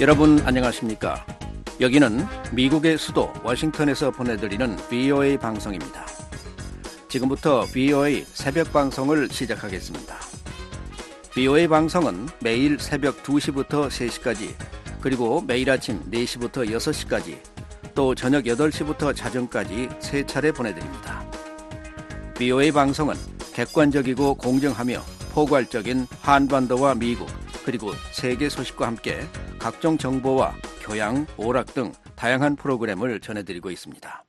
여러분 안녕하십니까? 여기는 미국의 수도 워싱턴에서 보내드리는 VOA 방송입니다. 지금부터 VOA 새벽 방송을 시작하겠습니다. VOA 방송은 매일 새벽 2시부터 3시까지, 그리고 매일 아침 4시부터 6시까지, 또 저녁 8시부터 자정까지 3차례 보내드립니다. VOA 방송은 객관적이고 공정하며 포괄적인 한반도와 미국, 그리고 세계 소식과 함께 각종 정보와 교양, 오락 등 다양한 프로그램을 전해드리고 있습니다.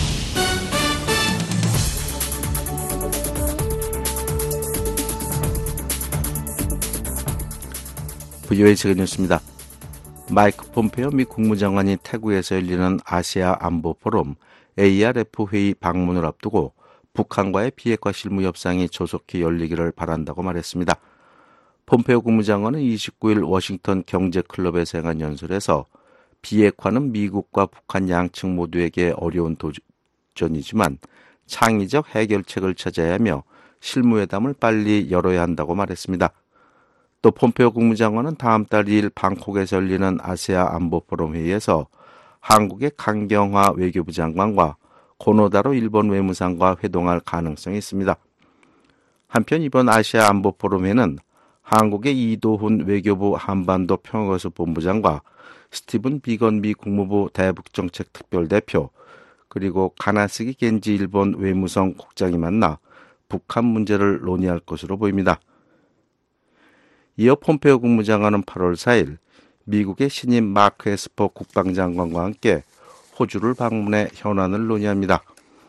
VOA 세계 뉴스입니다. 마이크 폼페이오 미 국무장관이 태국에서 열리는 아시아 안보 포럼 ARF 회의 방문을 앞두고 북한과의 비핵화 실무 협상이 조속히 열리기를 바란다고 말했습니다. 폼페이오 국무장관은 29일 워싱턴 경제클럽에서 행한 연설에서 비핵화는 미국과 북한 양측 모두에게 어려운 도전이지만 창의적 해결책을 찾아야 하며 실무회담을 빨리 열어야 한다고 말했습니다. 또 폼페이오 국무장관은 다음 달 2일 방콕에서 열리는 아시아 안보 포럼 회의에서 한국의 강경화 외교부 장관과 고노다로 일본 외무상과 회동할 가능성이 있습니다. 한편 이번 아시아 안보 포럼에는 한국의 이도훈 외교부 한반도 평화교섭 본부장과 스티븐 비건 미 국무부 대북정책 특별대표, 그리고 가나스기 겐지 일본 외무성 국장이 만나 북한 문제를 논의할 것으로 보입니다. 이어 폼페이오 국무장관은 8월 4일 미국의 신임 마크 에스퍼 국방장관과 함께 호주를 방문해 현안을 논의합니다.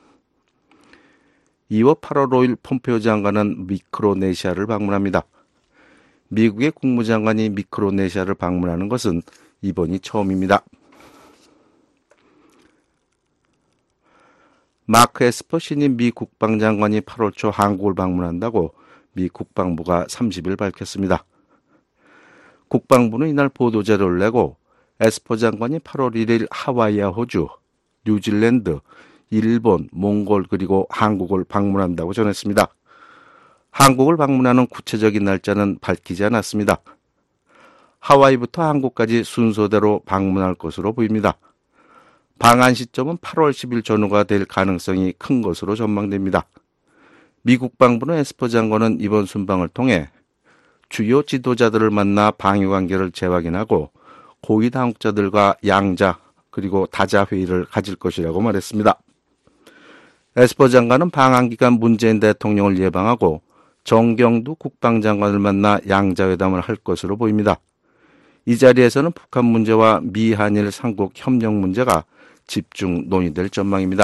이어 8월 5일 폼페이오 장관은 미크로네시아를 방문합니다. 미국의 국무장관이 미크로네시아를 방문하는 것은 이번이 처음입니다. 마크 에스퍼 신임 미 국방장관이 8월 초 한국을 방문한다고 미 국방부가 30일 밝혔습니다. 국방부는 이날 보도자료를 내고 에스퍼 장관이 8월 1일 하와이와 호주, 뉴질랜드, 일본, 몽골 그리고 한국을 방문한다고 전했습니다. 한국을 방문하는 구체적인 날짜는 밝히지 않았습니다. 하와이부터 한국까지 순서대로 방문할 것으로 보입니다. 방한 시점은 8월 10일 전후가 될 가능성이 큰 것으로 전망됩니다. 미 국방부는 에스퍼 장관은 이번 순방을 통해 주요 지도자들을 만나 방위관계를 재확인하고 고위 당국자들과 양자 그리고 다자 회의를 가질 것이라고 말했습니다. 에스퍼 장관은 방한 기간 문재인 대통령을 예방하고 정경두 국방장관을 만나 양자회담을 할 것으로 보입니다. 이 자리에서는 북한 문제와 미한일 삼국 협력 문제가 집중 논의될 전망입니다.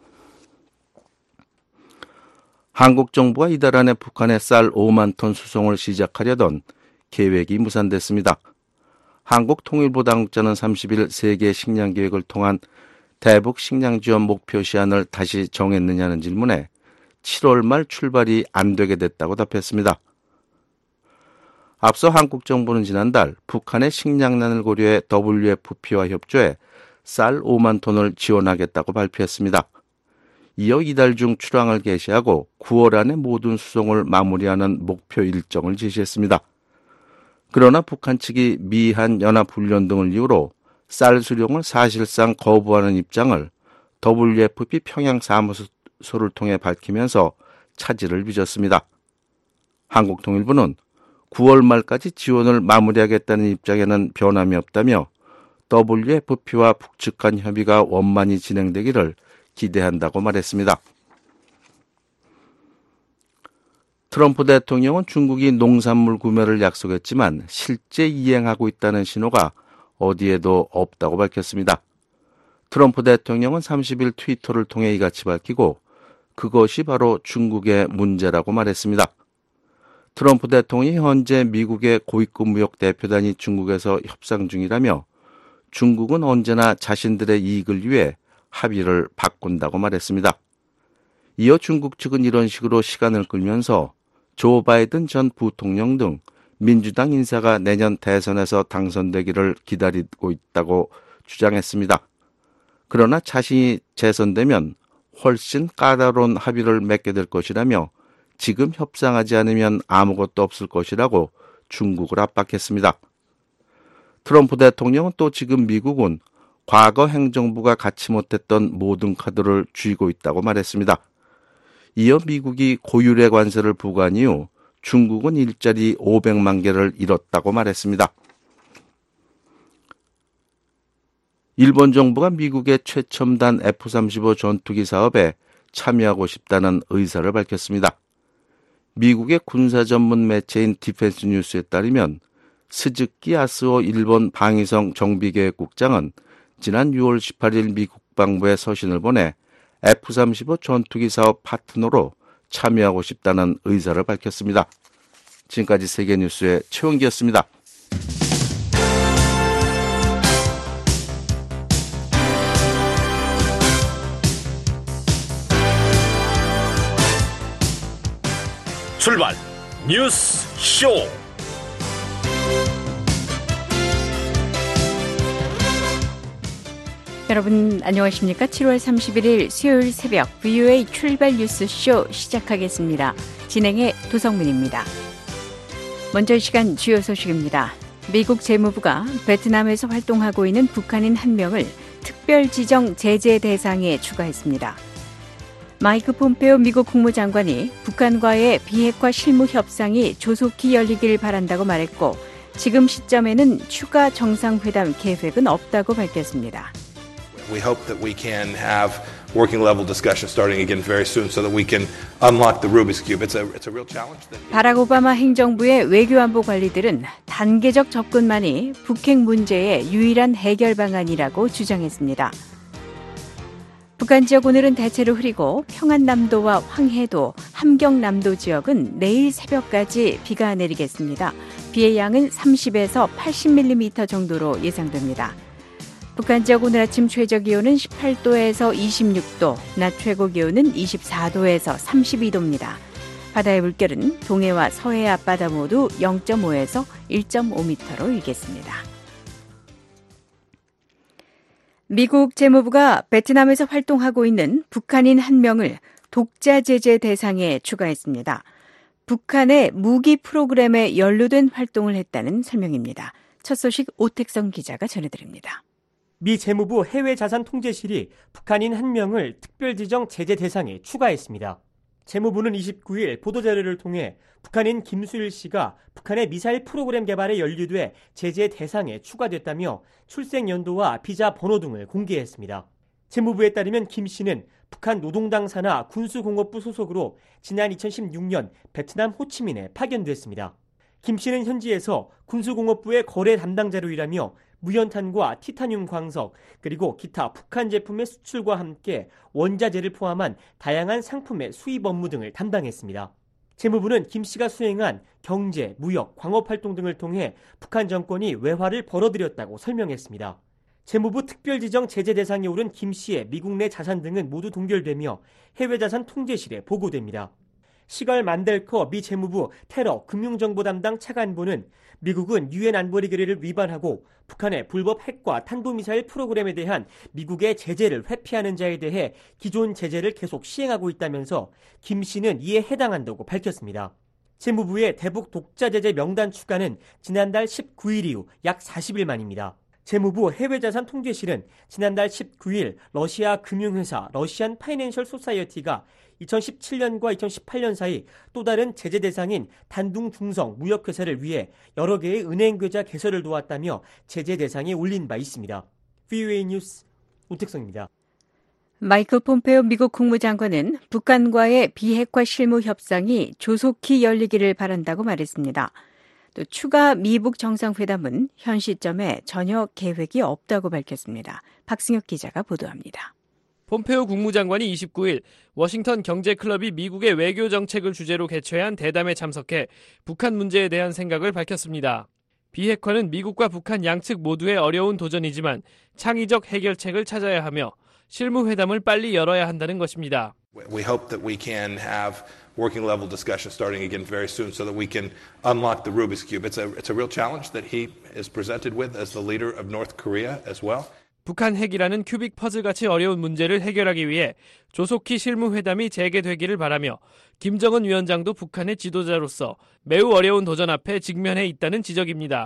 한국 정부가 이달 안에 북한에 쌀 5만 톤 수송을 시작하려던 계획이 무산됐습니다. 한국통일부 당국자는 30일 세계 식량 계획을 통한 대북 식량 지원 목표 시한을 다시 정했느냐는 질문에 7월 말 출발이 안 되게 됐다고 답했습니다. 앞서 한국 정부는 지난달 북한의 식량난을 고려해 WFP와 협조해 쌀 5만 톤을 지원하겠다고 발표했습니다. 이어 이달 중 출항을 개시하고 9월 안에 모든 수송을 마무리하는 목표 일정을 제시했습니다. 그러나 북한 측이 미한 연합훈련 등을 이유로 쌀 수령을 사실상 거부하는 입장을 WFP 평양 사무소를 통해 밝히면서 차질을 빚었습니다. 한국통일부는 9월 말까지 지원을 마무리하겠다는 입장에는 변함이 없다며 WFP와 북측 간 협의가 원만히 진행되기를 기대한다고 말했습니다. 트럼프 대통령은 중국이 농산물 구매를 약속했지만 실제 이행하고 있다는 신호가 어디에도 없다고 밝혔습니다. 트럼프 대통령은 30일 트위터를 통해 이같이 밝히고 그것이 바로 중국의 문제라고 말했습니다. 트럼프 대통령이 현재 미국의 고위급 무역 대표단이 중국에서 협상 중이라며 중국은 언제나 자신들의 이익을 위해 합의를 바꾼다고 말했습니다. 이어 중국 측은 이런 식으로 시간을 끌면서 조 바이든 전 부통령 등 민주당 인사가 내년 대선에서 당선되기를 기다리고 있다고 주장했습니다. 그러나 자신이 재선되면 훨씬 까다로운 합의를 맺게 될 것이라며 지금 협상하지 않으면 아무것도 없을 것이라고 중국을 압박했습니다. 트럼프 대통령은 또 지금 미국은 과거 행정부가 갖지 못했던 모든 카드를 쥐고 있다고 말했습니다. 이어 미국이 고율의 관세를 부과한 이후 중국은 일자리 500만 개를 잃었다고 말했습니다. 일본 정부가 미국의 최첨단 F-35 전투기 사업에 참여하고 싶다는 의사를 밝혔습니다. 미국의 군사 전문 매체인 디펜스 뉴스에 따르면 스즈키 야스오 일본 방위성 정비계획국장은 지난 6월 18일 미국 국방부에 서신을 보내 F-35 전투기 사업 파트너로 참여하고 싶다는 의사를 밝혔습니다. 지금까지 세계뉴스의 최원기였습니다. 출발 뉴스 쇼. 여러분 안녕하십니까? 7월 31일 수요일 새벽 VOA 출발 뉴스 쇼 시작하겠습니다. 진행의 도성문입니다. 먼저 이 시간 주요 소식입니다. 미국 재무부가 베트남에서 활동하고 있는 북한인 한 명을 특별 지정 제재 대상에 추가했습니다. 마이크 폼페오 미국 국무장관이 북한과의 비핵화 실무 협상이 조속히 열리길 바란다고 말했고 지금 시점에는 추가 정상회담 계획은 없다고 밝혔습니다. We hope that we can have working level discussions starting again very soon so that we can unlock the Rubik's Cube. It's a real challenge. 바락 오바마 행정부의 외교안보 관리들은 단계적 접근만이 북핵 문제의 유일한 해결 방안이라고 주장했습니다. 북한 지역 오늘은 대체로 흐리고 평안남도와 황해도, 함경남도 지역은 내일 새벽까지 비가 내리겠습니다. 비의 양은 30에서 80mm 정도로 예상됩니다. 북한 지역 오늘 아침 최저 기온은 18도에서 26도, 낮 최고 기온은 24도에서 32도입니다. 바다의 물결은 동해와 서해 앞바다 모두 0.5에서 1.5m로 일겠습니다. 미국 재무부가 베트남에서 활동하고 있는 북한인 한 명을 독자 제재 대상에 추가했습니다. 북한의 무기 프로그램에 연루된 활동을 했다는 설명입니다. 첫 소식 오택성 기자가 전해드립니다. 미 재무부 해외자산통제실이 북한인 한 명을 특별지정 제재 대상에 추가했습니다. 재무부는 29일 보도자료를 통해 북한인 김수일 씨가 북한의 미사일 프로그램 개발에 연루돼 제재 대상에 추가됐다며 출생 연도와 비자 번호 등을 공개했습니다. 재무부에 따르면 김 씨는 북한 노동당 산하 군수공업부 소속으로 지난 2016년 베트남 호치민에 파견됐습니다. 김 씨는 현지에서 군수공업부의 거래 담당자로 일하며 무연탄과 티타늄 광석 그리고 기타 북한 제품의 수출과 함께 원자재를 포함한 다양한 상품의 수입 업무 등을 담당했습니다. 재무부는 김 씨가 수행한 경제, 무역, 광업 활동 등을 통해 북한 정권이 외화를 벌어들였다고 설명했습니다. 재무부 특별지정 제재 대상에 오른 김 씨의 미국 내 자산 등은 모두 동결되며 해외자산 통제실에 보고됩니다. 시걸 만델커 미 재무부 테러 금융정보 담당 차관보는 미국은 유엔 안보리 결의를 위반하고 북한의 불법 핵과 탄도미사일 프로그램에 대한 미국의 제재를 회피하는 자에 대해 기존 제재를 계속 시행하고 있다면서 김 씨는 이에 해당한다고 밝혔습니다. 재무부의 대북 독자 제재 명단 추가는 지난달 19일 이후 약 40일 만입니다. 재무부 해외자산 통제실은 지난달 19일 러시아 금융회사 러시안 파이낸셜 소사이어티가 2017년과 2018년 사이 또 다른 제재 대상인 단둥 중성 무역회사를 위해 여러 개의 은행 계좌 개설을 도왔다며 제재 대상에 올린 바 있습니다. VOA 뉴스 오택성입니다. 마이크 폼페오 미국 국무장관은 북한과의 비핵화 실무 협상이 조속히 열리기를 바란다고 말했습니다. 또 추가 미북 정상회담은 현 시점에 전혀 계획이 없다고 밝혔습니다. 박승혁 기자가 보도합니다. 폼페오 국무장관이 29일 워싱턴 경제클럽이 미국의 외교 정책을 주제로 개최한 대담에 참석해 북한 문제에 대한 생각을 밝혔습니다. 비핵화는 미국과 북한 양측 모두의 어려운 도전이지만 창의적 해결책을 찾아야 하며 실무회담을 빨리 열어야 한다는 것입니다. We hope that we can have working level discussions starting again very soon so that we can unlock the Rubik's Cube. It's a real challenge that he is presented with as the leader of North Korea as well. 북한 핵이라는 큐빅 퍼즐같이 어려운 문제를 해결하기 위해 조속히 실무회담이 재개되기를 바라며 김정은 위원장도 북한의 지도자로서 매우 어려운 도전 앞에 직면해 있다는 지적입니다.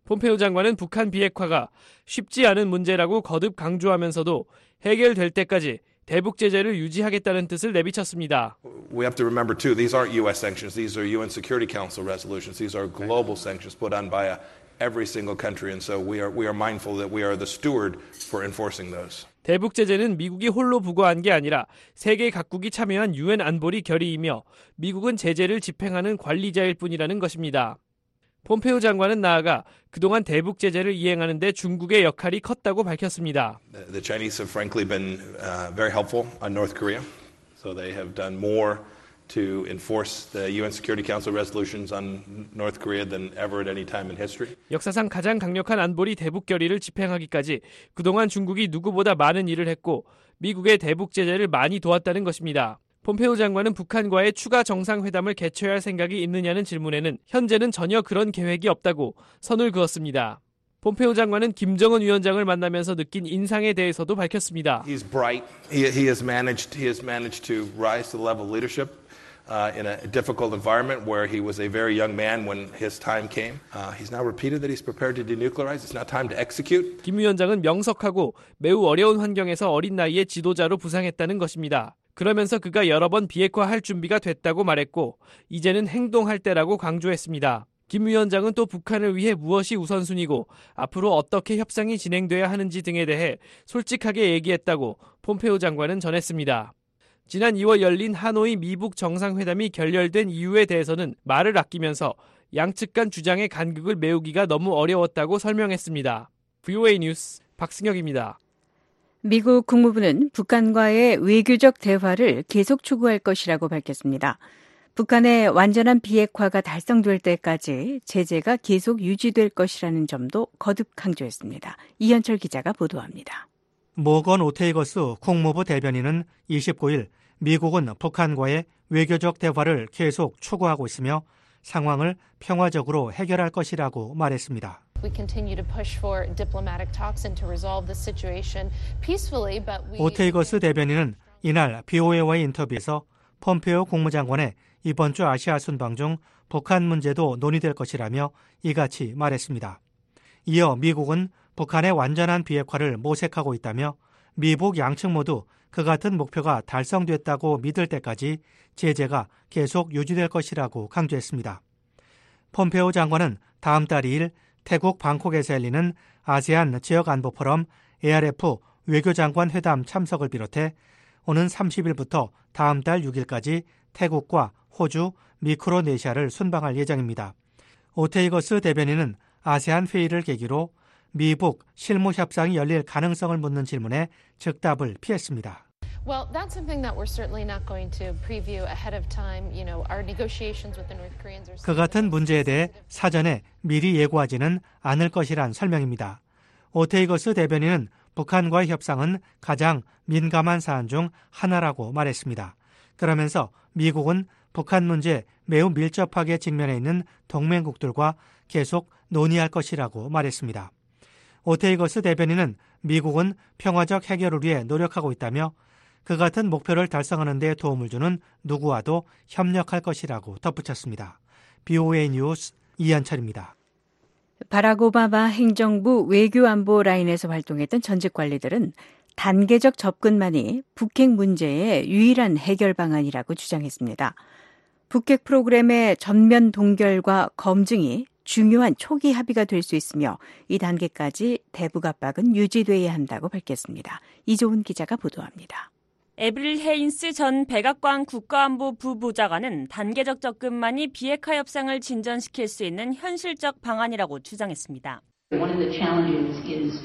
폼페오 장관은 북한 비핵화가 쉽지 않은 문제라고 거듭 강조하면서도 해결될 때까지 대북 제재를 유지하겠다는 뜻을 내비쳤습니다. We have to remember too, these aren't U.S. sanctions. These are UN Security Council resolutions. These are global sanctions put on by every single country, and so we are mindful that we are the steward for enforcing those. 대북 제재는 미국이 홀로 부과한 게 아니라 세계 각국이 참여한 유엔 안보리 결의이며 미국은 제재를 집행하는 관리자일 뿐이라는 것입니다. 폼페오 장관은 나아가 그동안 대북 제재를 이행하는 데 중국의 역할이 컸다고 밝혔습니다. The Chinese have frankly been very helpful on North Korea. So they have done more to enforce the UN Security Council resolutions on North Korea than ever at any time in history. 역사상 가장 강력한 안보리 대북 결의를 집행하기까지 그동안 중국이 누구보다 많은 일을 했고 미국의 대북 제재를 많이 도왔다는 것입니다. 폼페오 장관은 북한과의 추가 정상회담을 개최할 생각이 있느냐는 질문에는 현재는 전혀 그런 계획이 없다고 선을 그었습니다. 폼페오 장관은 김정은 위원장을 만나면서 느낀 인상에 대해서도 밝혔습니다. He's bright. He has managed to rise to the level of leadership in a difficult environment where he was a very young man when his time came. He's now repeated that he's prepared to denuclearize. It's now time to execute. 김 위원장은 명석하고 매우 어려운 환경에서 어린 나이에 지도자로 부상했다는 것입니다. 그러면서 그가 여러 번 비핵화할 준비가 됐다고 말했고 이제는 행동할 때라고 강조했습니다. 김 위원장은 또 북한을 위해 무엇이 우선순위고 앞으로 어떻게 협상이 진행돼야 하는지 등에 대해 솔직하게 얘기했다고 폼페오 장관은 전했습니다. 지난 2월 열린 하노이 미북 정상회담이 결렬된 이유에 대해서는 말을 아끼면서 양측 간 주장의 간극을 메우기가 너무 어려웠다고 설명했습니다. VOA 뉴스 박승혁입니다. 미국 국무부는 북한과의 외교적 대화를 계속 추구할 것이라고 밝혔습니다. 북한의 완전한 비핵화가 달성될 때까지 제재가 계속 유지될 것이라는 점도 거듭 강조했습니다. 이현철 기자가 보도합니다. 모건 오테이거스 국무부 대변인은 29일 미국은 북한과의 외교적 대화를 계속 추구하고 있으며 상황을 평화적으로 해결할 것이라고 말했습니다. 오테이거스 대변인은 이날 BOA와의 인터뷰에서 폼페오 국무장관의 이번 주 아시아 순방 중 북한 문제도 논의될 것이라며 이같이 말했습니다. 이어 미국은 북한의 완전한 비핵화를 모색하고 있다며 미북 양측 모두 그 같은 목표가 달성됐다고 믿을 때까지 제재가 계속 유지될 것이라고 강조했습니다. 폼페오 장관은 다음 달 2일 태국 방콕에서 열리는 아세안 지역안보 포럼 ARF 외교장관 회담 참석을 비롯해 오는 30일부터 다음 달 6일까지 태국과 호주, 미크로네시아를 순방할 예정입니다. 오테이거스 대변인은 아세안 회의를 계기로 미북 실무 협상이 열릴 가능성을 묻는 질문에 즉답을 피했습니다. Well, that's something that we're certainly not going to preview ahead of time. You know, our negotiations with the North Koreans are. 그 같은 문제에 대해 사전에 미리 예고하지는 않을 것이란 설명입니다. 오테이거스 대변인은 북한과의 협상은 가장 민감한 사안 중 하나라고 말했습니다. 그러면서 미국은 북한 문제에 매우 밀접하게 직면해 있는 동맹국들과 계속 논의할 것이라고 말했습니다. 오테이거스 대변인은 미국은 평화적 해결을 위해 노력하고 있다며 그 같은 목표를 달성하는 데 도움을 주는 누구와도 협력할 것이라고 덧붙였습니다. BOA 뉴스 이한철입니다. 바락 오바마 행정부 외교안보 라인에서 활동했던 전직 관리들은 단계적 접근만이 북핵 문제의 유일한 해결 방안이라고 주장했습니다. 북핵 프로그램의 전면 동결과 검증이 중요한 초기 합의가 될 수 있으며 이 단계까지 대북 압박은 유지돼야 한다고 밝혔습니다. 이조은 기자가 보도합니다. 에브릴 헤인스 전 백악관 국가안보 부보좌관은 단계적 접근만이 비핵화 협상을 진전시킬 수 있는 현실적 방안이라고 주장했습니다. One of the challenges is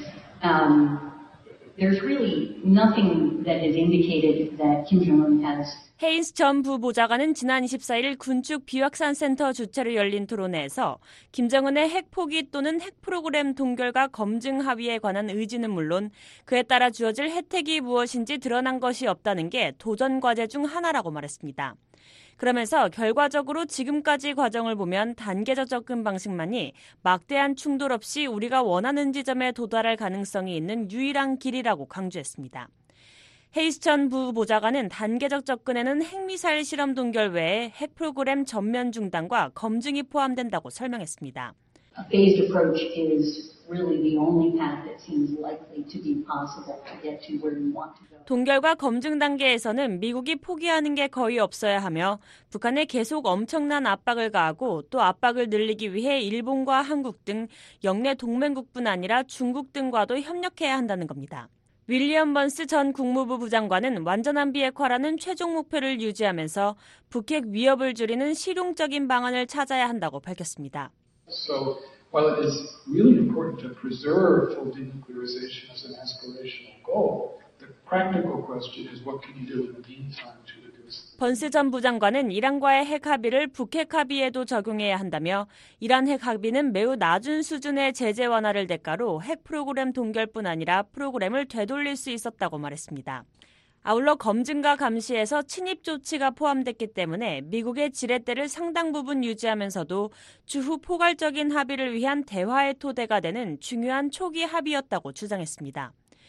there's really nothing that has indicated that Kim Jong-un has. 헤인스 전 부보좌관은 지난 24일 군축 비확산 센터 주최로 열린 토론회에서 김정은의 핵 포기 또는 핵 프로그램 동결과 검증 합의에 관한 의지는 물론 그에 따라 주어질 혜택이 무엇인지 드러난 것이 없다는 게 도전 과제 중 하나라고 말했습니다. 그러면서 결과적으로 지금까지 과정을 보면 단계적 접근 방식만이 막대한 충돌 없이 우리가 원하는 지점에 도달할 가능성이 있는 유일한 길이라고 강조했습니다. 헤이스 전 부보좌관은 단계적 접근에는 핵미사일 실험 동결 외에 핵 프로그램 전면 중단과 검증이 포함된다고 설명했습니다. A phased approach is really the only path that seems likely to be possible to get to where we want to go. 동결과 검증 단계에서는 미국이 포기하는 게 거의 없어야 하며 북한에 계속 엄청난 압박을 가하고 또 압박을 늘리기 위해 일본과 한국 등 영내 동맹국뿐 아니라 중국 등과도 협력해야 한다는 겁니다. 윌리엄 번스 전 국무부 부장관은 완전한 비핵화라는 최종 목표를 유지하면서 북핵 위협을 줄이는 실용적인 방안을 찾아야 한다고 밝혔습니다. So while it is really important to preserve full denuclearization as an aspirational goal, the practical question is what can you do in the meantime to reduce. 번스 전 부장관은 이란과의 핵 합의를 북핵 합의에도 적용해야 한다며 이란 핵 합의는 매우 낮은 수준의 제재 완화를 대가로 핵 프로그램 동결뿐 아니라 프로그램을 되돌릴 수 있었다고 말했습니다. 아울러 검증과 감시에서 침입 조치가 포함됐기 때문에 미국의 지렛대를 상당 부분 유지하면서도 추후 포괄적인 합의를 위한 대화의 토대가 되는 중요한 초기 합의였다고 주장했습니다.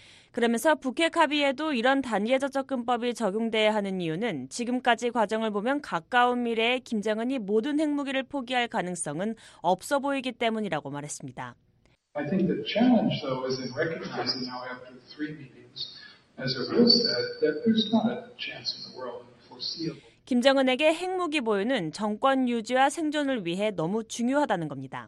그러면서 북핵 합의에도 이런 단계적 접근법이 적용돼야 하는 이유는 지금까지 과정을 보면 가까운 미래에 김정은이 모든 핵무기를 포기할 가능성은 없어 보이기 때문이라고 말했습니다. I think the challenge, though, is in recognizing now after 3 meetings, as Erbil said, that there's not a chance in the world foreseeable. 김정은에게 핵무기 보유는 정권 유지와 생존을 위해 너무 중요하다는 겁니다.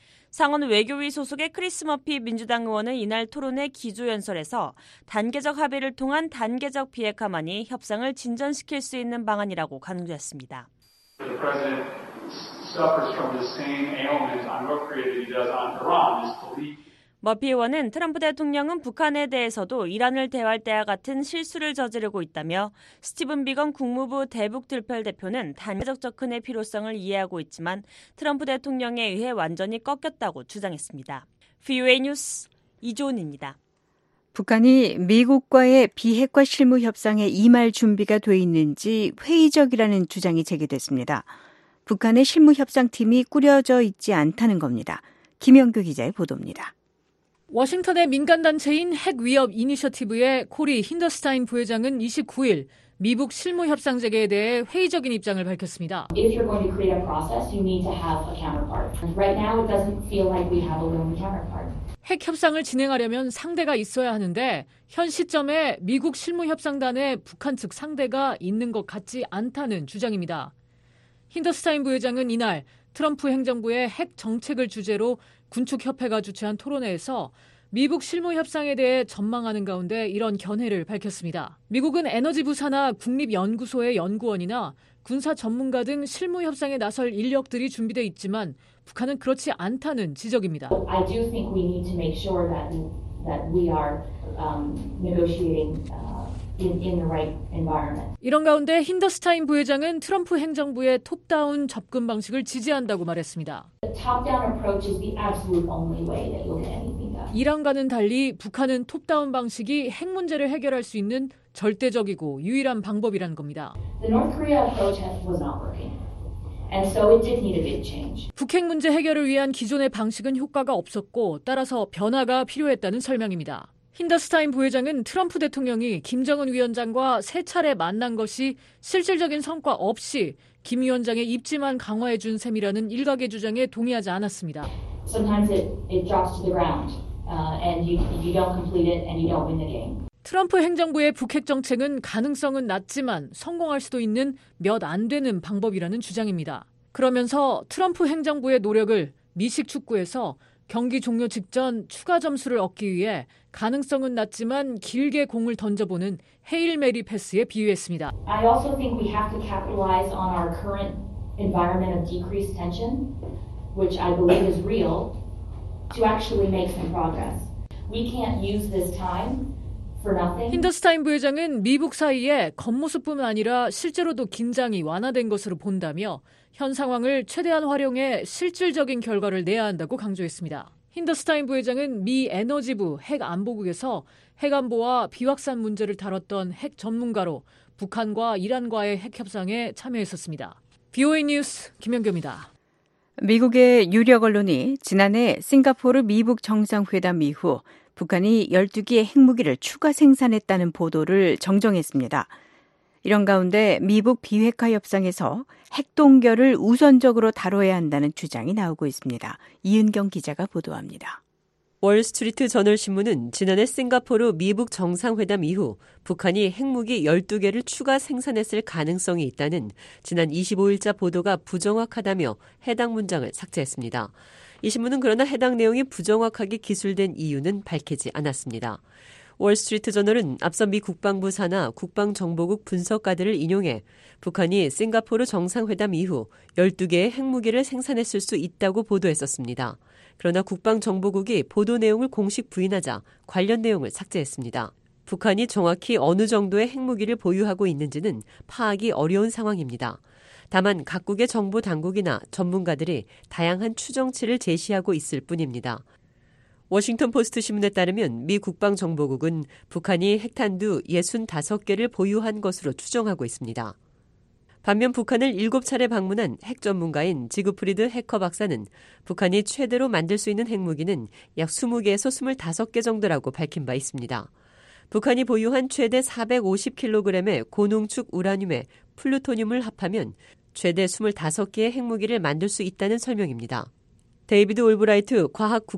상원 외교위 소속의 크리스 머피 민주당 의원은 이날 토론회 기조연설에서 단계적 합의를 통한 단계적 비핵화만이 협상을 진전시킬 수 있는 방안이라고 강조했습니다. The president suffers from the same ailment on North Korea that he does on Iran, this belief. 머피 의원은 트럼프 대통령은 북한에 대해서도 이란을 대화할 때와 같은 실수를 저지르고 있다며 스티븐 비건 국무부 대북들펠 대표는 단계적 접근의 필요성을 이해하고 있지만 트럼프 대통령에 의해 완전히 꺾였다고 주장했습니다. VOA 뉴스 이조은입니다. 북한이 미국과의 비핵화 실무 협상에 임할 준비가 돼 있는지 회의적이라는 주장이 제기됐습니다. 북한의 실무 협상팀이 꾸려져 있지 않다는 겁니다. 김영규 기자의 보도입니다. 워싱턴의 민간단체인 핵위협 이니셔티브의 코리 힌더스타인 부회장은 29일 미북 실무 협상 재개에 대해 회의적인 입장을 밝혔습니다. If you're going to create a process, you need to have a counterpart. Right now, it doesn't feel like we have a willing counterpart. 핵 협상을 진행하려면 상대가 있어야 하는데 현 시점에 미국 실무 협상단에 북한 측 상대가 있는 것 같지 않다는 주장입니다. 힌더스타인 부회장은 이날 트럼프 행정부의 핵 정책을 주제로 군축협회가 주최한 토론회에서 미북 실무 협상에 대해 전망하는 가운데 이런 견해를 밝혔습니다. 미국은 에너지부 산하 국립연구소의 연구원이나 군사 전문가 등 실무 협상에 나설 인력들이 준비돼 있지만 북한은 그렇지 않다는 지적입니다. I do think we need to make sure that we are negotiating in the right environment. 이런 가운데 힌더스타인 부회장은 트럼프 행정부의 톱다운 접근 방식을 지지한다고 말했습니다. The top-down approach is the absolute only way that you'll get anything done. 이란과는 달리 북한은 톱다운 방식이 핵 문제를 해결할 수 있는 절대적이고 유일한 방법이라는 겁니다. The North Korea approach was not working. And so it did need a big change. 북핵 문제 해결을 위한 기존의 방식은 효과가 없었고 따라서 변화가 필요했다는 설명입니다. 힌더스타인 부회장은 트럼프 대통령이 김정은 위원장과 3차례 만난 것이 실질적인 성과 없이 김 위원장의 입지만 강화해 준 셈이라는 일각의 주장에 동의하지 않았습니다. Sometimes it drops to the ground, and you don't complete it and you don't win the game. 트럼프 행정부의 북핵 정책은 가능성은 낮지만 성공할 수도 있는 몇 안 되는 방법이라는 주장입니다. 그러면서 트럼프 행정부의 노력을 미식 축구에서 경기 종료 직전 추가 점수를 얻기 위해 가능성은 낮지만 길게 공을 던져보는 헤일 메리 패스에 비유했습니다. I also think we have to capitalize on our current environment of decreased tension, which I believe is real, to actually make some progress. We can't use this time for nothing. 힌더스타인 부회장은 미북 사이에 겉모습뿐만 아니라 실제로도 긴장이 완화된 것으로 본다며 현 상황을 최대한 활용해 실질적인 결과를 내야 한다고 강조했습니다. 힌더스타인 부회장은 미 에너지부 핵안보국에서 핵안보와 비확산 문제를 다뤘던 핵 전문가로 북한과 이란과의 핵협상에 참여했었습니다. VOA 뉴스 김연경입니다. 미국의 유력 언론이 지난해 싱가포르 미북 정상회담 이후 북한이 12개의 핵무기를 추가 생산했다는 보도를 정정했습니다. 이런 가운데 미북 비핵화 협상에서 핵동결을 우선적으로 다뤄야 한다는 주장이 나오고 있습니다. 이은경 기자가 보도합니다. 월스트리트 저널 신문은 지난해 싱가포르 미북 정상회담 이후 북한이 핵무기 12개를 추가 생산했을 가능성이 있다는 지난 25일자 보도가 부정확하다며 해당 문장을 삭제했습니다. 이 신문은 그러나 해당 내용이 부정확하게 기술된 이유는 밝히지 않았습니다. 월스트리트 저널은 앞서 미 국방부 산하 국방정보국 분석가들을 인용해 북한이 싱가포르 정상회담 이후 12개의 핵무기를 생산했을 수 있다고 보도했었습니다. 그러나 국방정보국이 보도 내용을 공식 부인하자 관련 내용을 삭제했습니다. 북한이 정확히 어느 정도의 핵무기를 보유하고 있는지는 파악이 어려운 상황입니다. 다만 각국의 정보 당국이나 전문가들이 다양한 추정치를 제시하고 있을 뿐입니다. 워싱턴 포스트 신문에 따르면 미 국방정보국은 북한이 핵탄두 65개를 보유한 것으로 추정하고 있습니다. 반면 북한을 7차례 방문한 핵 전문가인 지그프리드 해커 박사는 북한이 최대로 만들 수 있는 핵무기는 약 20개에서 25개 정도라고 밝힌 바 있습니다. 북한이 보유한 최대 450kg의 고농축 우라늄에 플루토늄을 합하면 최대 25개의 핵무기를 만들 수 있다는 설명입니다. 데이비드 올브라이트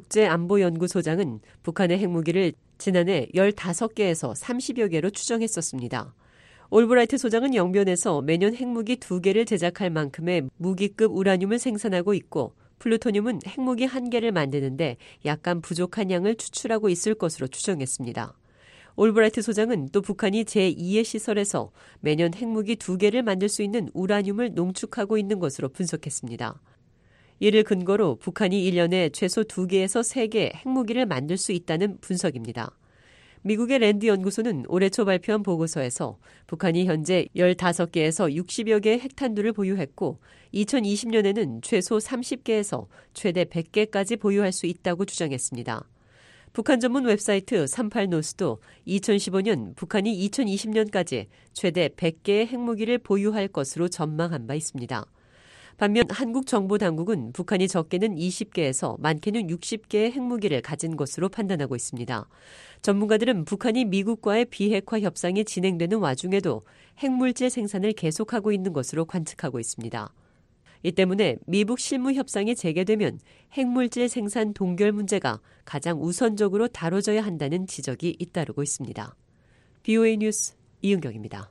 과학국제안보연구소장은 북한의 핵무기를 지난해 15개에서 30여 개로 추정했었습니다. 올브라이트 소장은 영변에서 매년 핵무기 2개를 제작할 만큼의 무기급 우라늄을 생산하고 있고 플루토늄은 핵무기 1개를 만드는데 약간 부족한 양을 추출하고 있을 것으로 추정했습니다. 올브라이트 소장은 또 북한이 제2의 시설에서 매년 핵무기 2개를 만들 수 있는 우라늄을 농축하고 있는 것으로 분석했습니다. 이를 근거로 북한이 1년에 최소 2개에서 3개 핵무기를 만들 수 있다는 분석입니다. 미국의 랜드 연구소는 올해 초 발표한 보고서에서 북한이 현재 15개에서 60여 개의 핵탄두를 보유했고 2020년에는 최소 30개에서 최대 100개까지 보유할 수 있다고 주장했습니다. 북한 전문 웹사이트 38노스도 2015년 북한이 2020년까지 최대 100개의 핵무기를 보유할 것으로 전망한 바 있습니다. 반면 한국 정보당국은 북한이 적게는 20개에서 많게는 60개의 핵무기를 가진 것으로 판단하고 있습니다. 전문가들은 북한이 미국과의 비핵화 협상이 진행되는 와중에도 핵물질 생산을 계속하고 있는 것으로 관측하고 있습니다. 이 때문에 미북 실무 협상이 재개되면 핵물질 생산 동결 문제가 가장 우선적으로 다뤄져야 한다는 지적이 잇따르고 있습니다. BOA 뉴스 이은경입니다.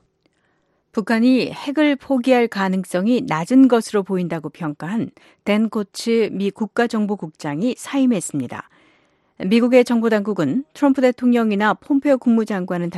북한이 핵을 포기할 가능성이 낮은 것으로 보인다고 평가한 댄 코츠 미 국가정보국장이 사임했습니다. 미국의 정보당국은 트럼프 대통령이나 폼페오 국무장관과는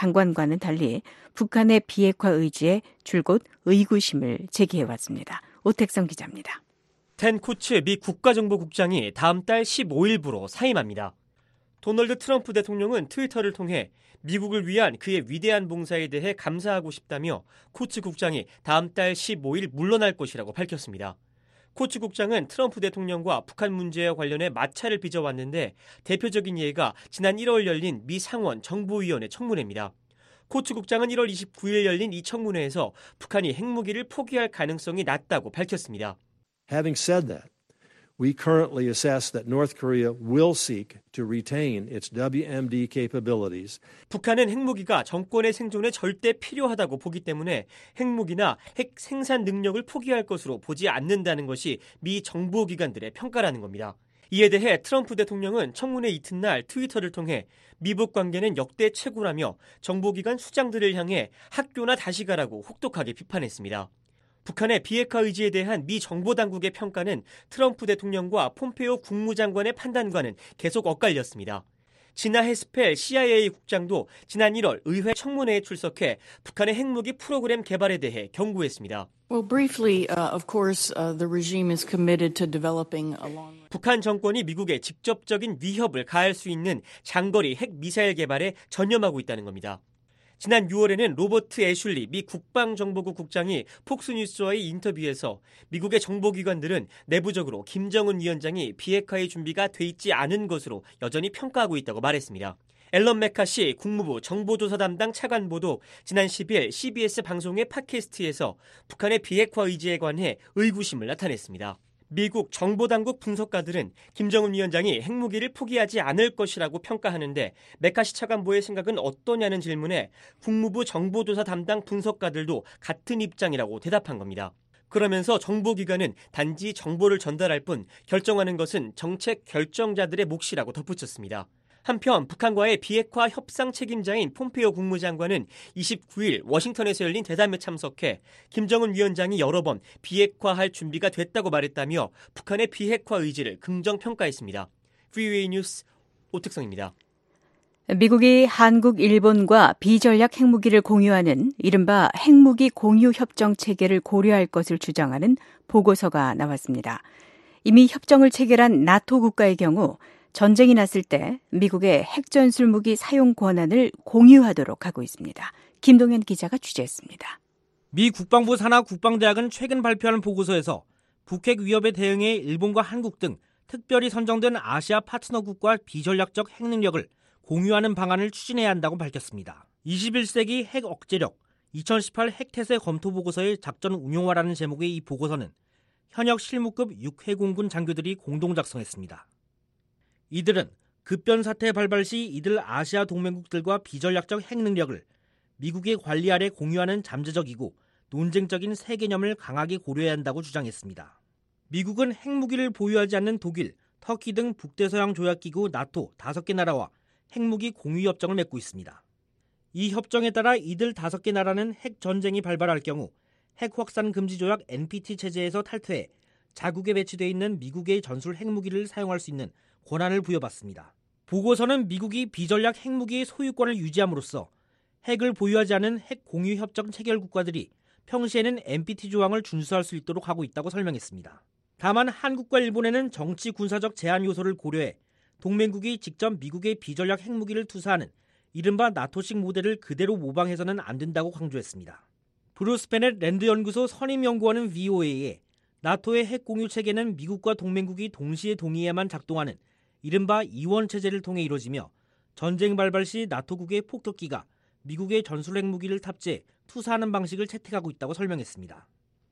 달리 북한의 비핵화 의지에 줄곧 의구심을 제기해왔습니다. 오택성 기자입니다. 댄 코츠 미 국가정보국장이 다음 달 15일부로 사임합니다. 도널드 트럼프 대통령은 트위터를 통해 미국을 위한 그의 위대한 봉사에 대해 감사하고 싶다며 코츠 국장이 다음 달 15일 물러날 것이라고 밝혔습니다. 코츠 국장은 트럼프 대통령과 북한 문제와 관련해 마찰을 빚어왔는데 대표적인 예가 지난 1월 열린 미 상원 정보위원회 청문회입니다. 코츠 국장은 1월 29일 열린 이 청문회에서 북한이 핵무기를 포기할 가능성이 낮다고 밝혔습니다. Having said that, we currently assess that North Korea will seek to retain its WMD capabilities. 북한은 핵무기가 정권의 생존에 절대 필요하다고 보기 때문에 핵무기나 핵 생산 능력을 포기할 것으로 보지 않는다는 것이 미 정보기관들의 평가라는 겁니다. 이에 대해 트럼프 대통령은 청문회 이튿날 트위터를 통해 미북 관계는 역대 최고라며 정보기관 수장들을 향해 학교나 다시 가라고 혹독하게 비판했습니다. 북한의 비핵화 의지에 대한 미 정보당국의 평가는 트럼프 대통령과 폼페오 국무장관의 판단과는 계속 엇갈렸습니다. 지나 헤스펠 CIA 국장도 지난 1월 의회 청문회에 출석해 북한의 핵무기 프로그램 개발에 대해 경고했습니다. Well, briefly, of course, the regime is committed to developing a long. 북한 정권이 미국에 직접적인 위협을 가할 수 있는 장거리 핵 미사일 개발에 전념하고 있다는 겁니다. 지난 6월에는 로버트 애슐리 미 국방정보국 국장이 폭스뉴스와의 인터뷰에서 미국의 정보기관들은 내부적으로 김정은 위원장이 비핵화의 준비가 돼 있지 않은 것으로 여전히 평가하고 있다고 말했습니다. 앨런 메카시 국무부 정보조사 담당 차관보도 지난 10일 CBS 방송의 팟캐스트에서 북한의 비핵화 의지에 관해 의구심을 나타냈습니다. 미국 정보당국 분석가들은 김정은 위원장이 핵무기를 포기하지 않을 것이라고 평가하는데 메카시 차관보의 생각은 어떠냐는 질문에 국무부 정보조사 담당 분석가들도 같은 입장이라고 대답한 겁니다. 그러면서 정보기관은 단지 정보를 전달할 뿐 결정하는 것은 정책 결정자들의 몫이라고 덧붙였습니다. 한편 북한과의 비핵화 협상 책임자인 폼페이오 국무장관은 29일 워싱턴에서 열린 대담에 참석해 김정은 위원장이 여러 번 비핵화할 준비가 됐다고 말했다며 북한의 비핵화 의지를 긍정평가했습니다. VOA 뉴스 오특성입니다. 미국이 한국, 일본과 비전략 핵무기를 공유하는 이른바 핵무기 공유 협정 체계를 고려할 것을 주장하는 보고서가 나왔습니다. 이미 협정을 체결한 나토 국가의 경우 전쟁이 났을 때 미국의 핵전술 무기 사용 권한을 공유하도록 하고 있습니다. 김동현 기자가 취재했습니다. 미 국방부 산하 국방대학은 최근 발표한 보고서에서 북핵 위협에 대응해 일본과 한국 등 특별히 선정된 아시아 파트너국과 비전략적 핵 능력을 공유하는 방안을 추진해야 한다고 밝혔습니다. 21세기 핵 억제력, 2018 핵태세 검토 보고서의 작전 운용화라는 제목의 이 보고서는 현역 실무급 육해공군 장교들이 공동 작성했습니다. 이들은 급변 사태 발발 시 이들 아시아 동맹국들과 비전략적 핵 능력을 미국의 관리 아래 공유하는 잠재적이고 논쟁적인 세 개념을 강하게 고려해야 한다고 주장했습니다. 미국은 핵무기를 보유하지 않는 독일, 터키 등 북대서양 조약기구 나토 5개 나라와 핵무기 공유협정을 맺고 있습니다. 이 협정에 따라 이들 5개 나라는 핵 전쟁이 발발할 경우 핵 확산 금지 조약 NPT 체제에서 탈퇴해 자국에 배치되어 있는 미국의 전술 핵무기를 사용할 수 있는 권한을 부여받습니다. 보고서는 미국이 비전략 핵무기의 소유권을 유지함으로써 핵을 보유하지 않은 핵 공유 협정 체결 국가들이 평시에는 NPT 조항을 준수할 수 있도록 하고 있다고 설명했습니다. 다만 한국과 일본에는 정치 군사적 제한 요소를 고려해 동맹국이 직접 미국의 비전략 핵무기를 투사하는 이른바 나토식 모델을 그대로 모방해서는 안 된다고 강조했습니다. 브루스 베넷 랜드 연구소 선임 연구원은 VOA에 나토의 핵 공유 체계는 미국과 동맹국이 동시에 동의해야만 작동하는 이른바 이원 체제를 통해 이루어지며 전쟁 발발 시 나토국의 폭격기가 미국의 전술 핵무기를 탑재해 투사하는 방식을 채택하고 있다고 설명했습니다.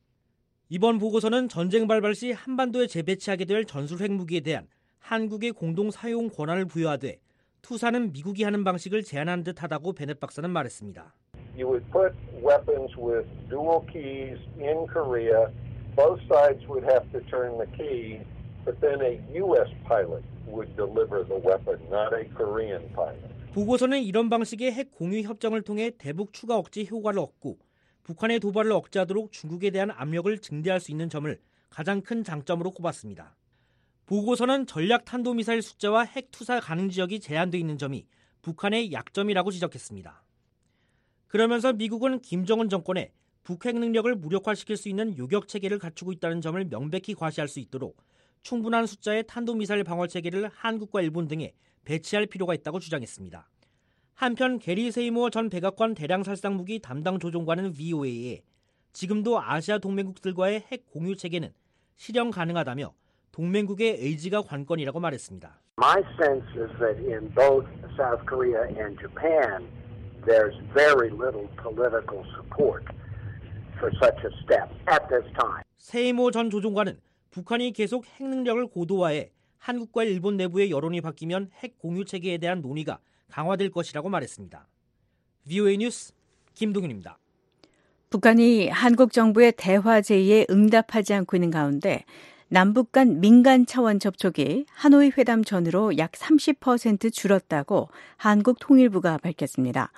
이번 보고서는 전쟁 발발 시 한반도에 재배치하게 될 전술 핵무기에 대한 한국의 공동 사용 권한을 부여하되 투사는 미국이 하는 방식을 제한하는 듯하다고 베넷 박사는 말했습니다. You would put weapons with dual keys in Korea. Both sides would have to turn the key, but then a U.S. pilot would deliver the weapon, not a Korean pilot. 보고서는 이런 방식의 핵 공유 협정을 통해 대북 추가 억제 효과를 얻고 북한의 도발을 억제하도록 중국에 대한 압력을 증대할 수 있는 점을 가장 큰 장점으로 꼽았습니다. 보고서는 전략 탄도미사일 숫자와 핵 투사 가능 지역이 제한되어 있는 점이 북한의 약점이라고 지적했습니다. 그러면서 미국은 김정은 정권에 북핵 능력을 무력화시킬 수 있는 요격 체계를 갖추고 있다는 점을 명백히 과시할 수 있도록 충분한 숫자의 탄도미사일 방어 체계를 한국과 일본 등에 배치할 필요가 있다고 주장했습니다. 한편 게리 세이모어 전 백악관 대량살상무기 담당 조종관은 VOA에 지금도 아시아 동맹국들과의 핵 공유 체계는 실현 가능하다며 동맹국의 의지가 관건이라고 말했습니다. My sense is that in both South Korea and Japan, there's very little political support for such a step at this time. 세이모 전 조종관은 북한이 계속 핵 능력을 고도화해 한국과 일본 내부의 여론이 바뀌면 핵 공유 체계에 대한 논의가 강화될 것이라고 말했습니다. VOA 뉴스 김동윤입니다. 북한이 한국 정부의 대화 제의에 응답하지 않고 있는 가운데 남북 간 민간 차원 접촉이 하노이 회담 전으로 약 30% 줄었다고 한국통일부가 밝혔습니다.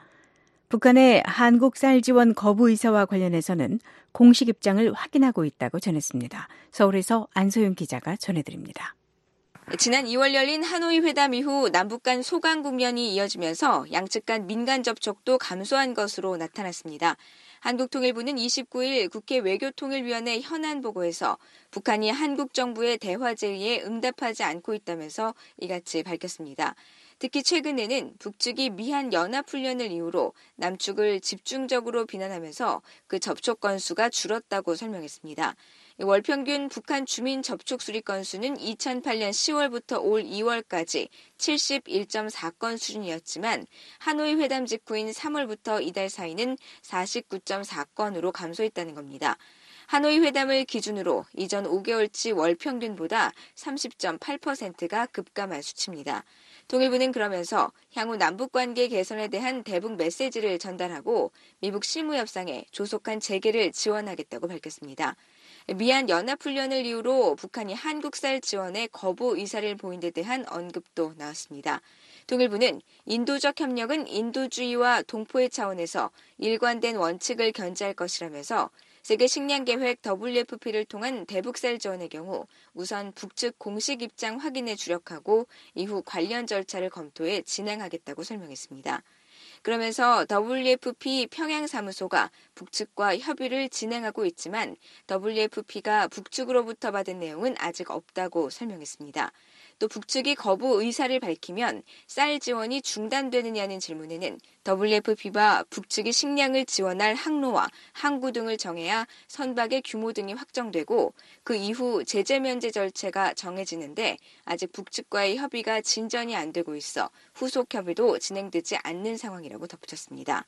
북한의 한국 쌀 지원 거부 의사와 관련해서는 공식 입장을 확인하고 있다고 전했습니다. 서울에서 안소영 기자가 전해드립니다. 지난 2월 열린 하노이 회담 이후 남북 간 소강 국면이 이어지면서 양측 간 민간 접촉도 감소한 것으로 나타났습니다. 한국통일부는 29일 국회 외교통일위원회 현안 보고에서 북한이 한국 정부의 대화 제의에 응답하지 않고 있다면서 이같이 밝혔습니다. 특히 최근에는 북측이 미한 연합훈련을 이유로 남측을 집중적으로 비난하면서 그 접촉 건수가 줄었다고 설명했습니다. 월 평균 북한 주민 접촉 수리 건수는 2008년 10월부터 올 2월까지 71.4건 수준이었지만 하노이 회담 직후인 3월부터 이달 사이는 49.4건으로 감소했다는 겁니다. 하노이 회담을 기준으로 이전 5개월치 월 평균보다 30.8%가 급감한 수치입니다. 통일부는 그러면서 향후 남북관계 개선에 대한 대북 메시지를 전달하고 미북 실무협상에 조속한 재개를 지원하겠다고 밝혔습니다. 미한 연합훈련을 이유로 북한이 한국살 지원에 거부 의사를 보인 데 대한 언급도 나왔습니다. 통일부는 인도적 협력은 인도주의와 동포의 차원에서 일관된 원칙을 견지할 것이라면서 세계식량계획 WFP를 통한 대북살 지원의 경우 우선 북측 공식 입장 확인에 주력하고 이후 관련 절차를 검토해 진행하겠다고 설명했습니다. 그러면서 WFP 평양사무소가 북측과 협의를 진행하고 있지만 WFP가 북측으로부터 받은 내용은 아직 없다고 설명했습니다. 또 북측이 거부 의사를 밝히면 쌀 지원이 중단되느냐는 질문에는 WFP가 북측이 식량을 지원할 항로와 항구 등을 정해야 선박의 규모 등이 확정되고 그 이후 제재 면제 절차가 정해지는데 아직 북측과의 협의가 진전이 안 되고 있어 후속 협의도 진행되지 않는 상황이라고 덧붙였습니다.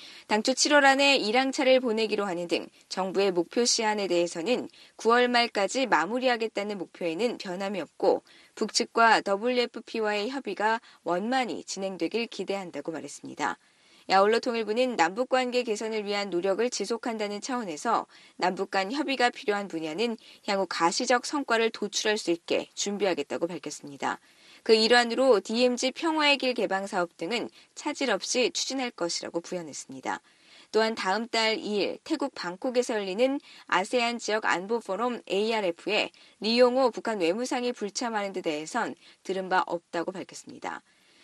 당초 7월 안에 1항차를 보내기로 하는 등 정부의 목표 시한에 대해서는 9월 말까지 마무리하겠다는 목표에는 변함이 없고 북측과 WFP와의 협의가 원만히 진행되길 기대한다고 말했습니다. 아울러 통일부는 남북관계 개선을 위한 노력을 지속한다는 차원에서 남북 간 협의가 필요한 분야는 향후 가시적 성과를 도출할 수 있게 준비하겠다고 밝혔습니다. 그 일환으로 DMZ 평화의 길 개방 사업 등은 차질 없이 추진할 것이라고 부연했습니다. 또한 다음 달 2일 태국 방콕에서 열리는 아세안 지역 안보 포럼 ARF에 리용호 북한 외무상이 불참하는 데 대해선 들은 바 없다고 밝혔습니다.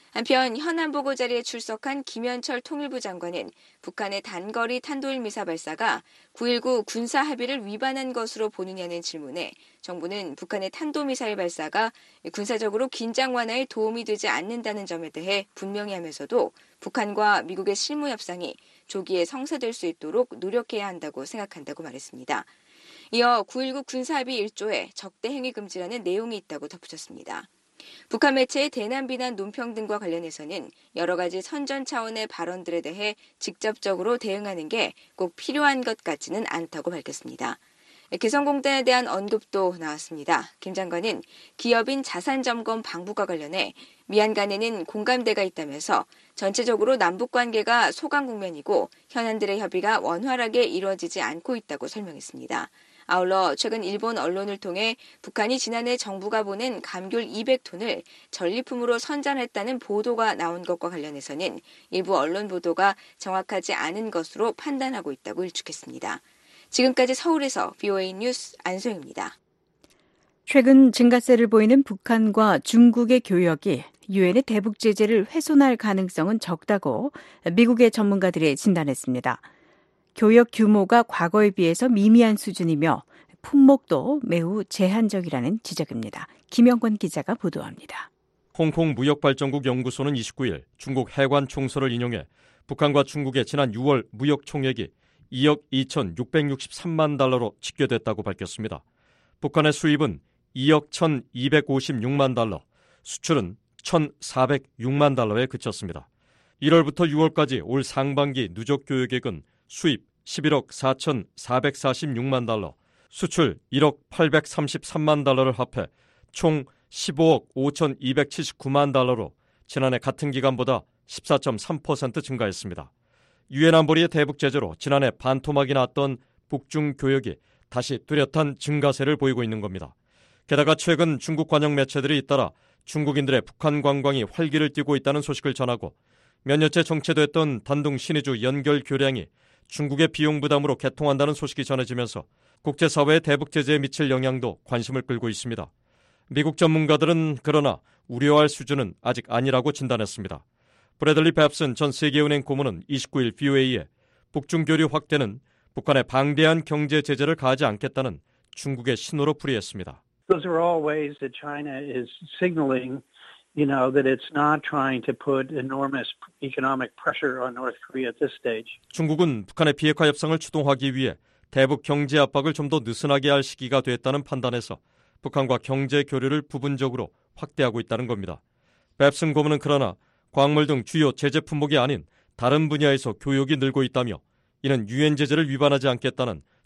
한편 현안보고 자리에 출석한 김현철 통일부 장관은 북한의 단거리 탄도일 미사 발사가 9.19 군사 합의를 위반한 것으로 보느냐는 질문에 정부는 북한의 탄도미사일 발사가 군사적으로 긴장 완화에 도움이 되지 않는다는 점에 대해 분명히 하면서도 북한과 미국의 실무 협상이 조기에 성사될 수 있도록 노력해야 한다고 생각한다고 말했습니다. 이어 9.19 군사합의 1조에 적대 행위 금지라는 내용이 있다고 덧붙였습니다. 북한 매체의 대남 비난 논평 등과 관련해서는 여러 가지 선전 차원의 발언들에 대해 직접적으로 대응하는 게 꼭 필요한 것 같지는 않다고 밝혔습니다. 개성공단에 대한 언급도 나왔습니다. 김 장관은 기업인 자산점검 방부과 관련해 미한 간에는 공감대가 있다면서 전체적으로 남북관계가 소강 국면이고 현안들의 협의가 원활하게 이루어지지 않고 있다고 설명했습니다. 아울러 최근 일본 언론을 통해 북한이 지난해 정부가 보낸 감귤 200톤을 전리품으로 선전했다는 보도가 나온 것과 관련해서는 일부 언론 보도가 정확하지 않은 것으로 판단하고 있다고 일축했습니다. 지금까지 서울에서 VOA 뉴스 안소영입니다. 최근 증가세를 보이는 북한과 중국의 교역이 유엔의 대북 제재를 훼손할 가능성은 적다고 미국의 전문가들이 진단했습니다. 교역 규모가 과거에 비해서 미미한 수준이며 품목도 매우 제한적이라는 지적입니다. 김영권 기자가 보도합니다. 홍콩 무역발전국 연구소는 29일 중국 해관 총서를 인용해 북한과 중국의 지난 6월 무역 총액이 2억 2,663만 달러로 집계됐다고 밝혔습니다. 북한의 수입은 2억 1,256만 달러, 수출은 1,406만 달러에 그쳤습니다. 1월부터 6월까지 올 상반기 누적 교역액은 수입 11억 4,446만 달러, 수출 1억 833만 달러를 합해 총 15억 5,279만 달러로 지난해 같은 기간보다 14.3% 증가했습니다. 유엔 안보리의 대북 제재로 지난해 반토막이 났던 북중 교역이 다시 뚜렷한 증가세를 보이고 있는 겁니다. 게다가 최근 중국 관영 매체들이 잇따라 중국인들의 북한 관광이 활기를 띠고 있다는 소식을 전하고 몇 년째 정체됐던 단둥 신의주 연결 교량이 중국의 비용 부담으로 개통한다는 소식이 전해지면서 국제사회의 대북 제재에 미칠 영향도 관심을 끌고 있습니다. 미국 전문가들은 그러나 우려할 수준은 아직 아니라고 진단했습니다. 브래들리 뱁슨 전 세계은행 고문은 29일 VOA에 북중 교류 확대는 북한에 방대한 경제 제재를 가하지 않겠다는 중국의 신호로 풀이했습니다. Those are all ways that China is signaling, that it's not trying to put enormous economic pressure on North Korea at this stage. 중국은 북한의 비핵화 협상을 추동하기 위해 대북 경제 압박을 좀 더 느슨하게 할 시기가 됐다는 판단에서 북한과 경제 교류를 부분적으로 확대하고 있다는 겁니다. 뱁슨 고문은 그러나 광물 등 주요 제재 품목이 아닌 다른 분야에서 교역이 늘고 있다며 이는 유엔 제재를 위반하지 않겠다는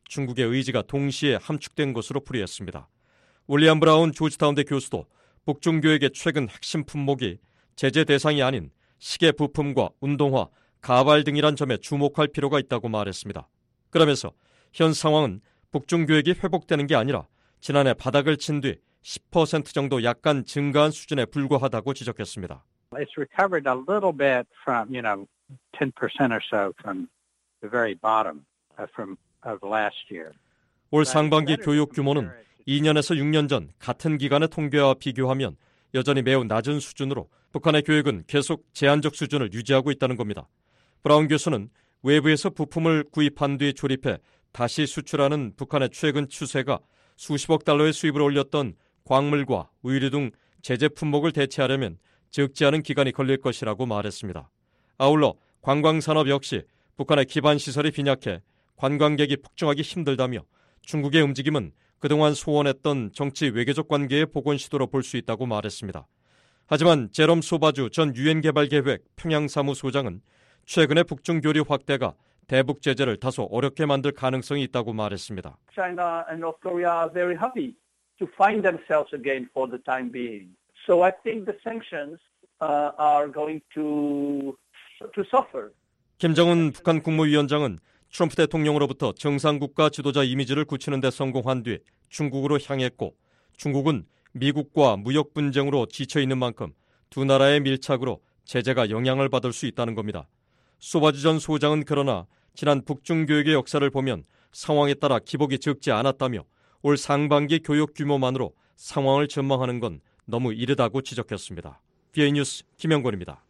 중국의 의지가 동시에 함축된 것으로 풀이했습니다. 윌리엄 브라운 조지타운대 교수도 북중교역의 최근 핵심 품목이 제재 대상이 아닌 시계 부품과 운동화, 가발 등이란 점에 주목할 필요가 있다고 말했습니다. 그러면서 현 상황은 북중교역이 회복되는 게 아니라 지난해 바닥을 친 뒤 10% 정도 약간 증가한 수준에 불과하다고 지적했습니다. It's recovered a little bit from, 10% or so from the very bottom of last year. 올 상반기 교육 규모는 2년에서 6년 전 같은 기간의 통계와 비교하면 여전히 매우 낮은 수준으로 북한의 교육은 계속 제한적 수준을 유지하고 있다는 겁니다. 브라운 교수는 외부에서 부품을 구입한 뒤 조립해 다시 수출하는 북한의 최근 추세가 수십억 달러의 수입을 올렸던 광물과 의류 등 제재 품목을 대체하려면 적지 않은 기간이 걸릴 것이라고 말했습니다. 아울러 관광산업 역시 북한의 기반시설이 빈약해 관광객이 폭증하기 힘들다며 중국의 움직임은 그동안 소원했던 정치 외교적 관계의 복원 시도로 볼 수 있다고 말했습니다. 하지만 제롬 소바주 전 유엔개발계획 평양사무소장은 최근의 북중 교류 확대가 대북 제재를 다소 어렵게 만들 가능성이 있다고 말했습니다. China and North Korea are very happy to find themselves again for the time being. So I think the sanctions are going to suffer. 김정은 북한 국무위원장은 트럼프 대통령으로부터 정상국가 지도자 이미지를 굳히는 데 성공한 뒤 중국으로 향했고 중국은 미국과 무역 분쟁으로 지쳐있는 만큼 두 나라의 밀착으로 제재가 영향을 받을 수 있다는 겁니다. 소바주 전 소장은 그러나 지난 북중 교육의 역사를 보면 상황에 따라 기복이 적지 않았다며 올 상반기 교육 규모만으로 상황을 전망하는 건 너무 이르다고 지적했습니다. BA 뉴스 김영권입니다.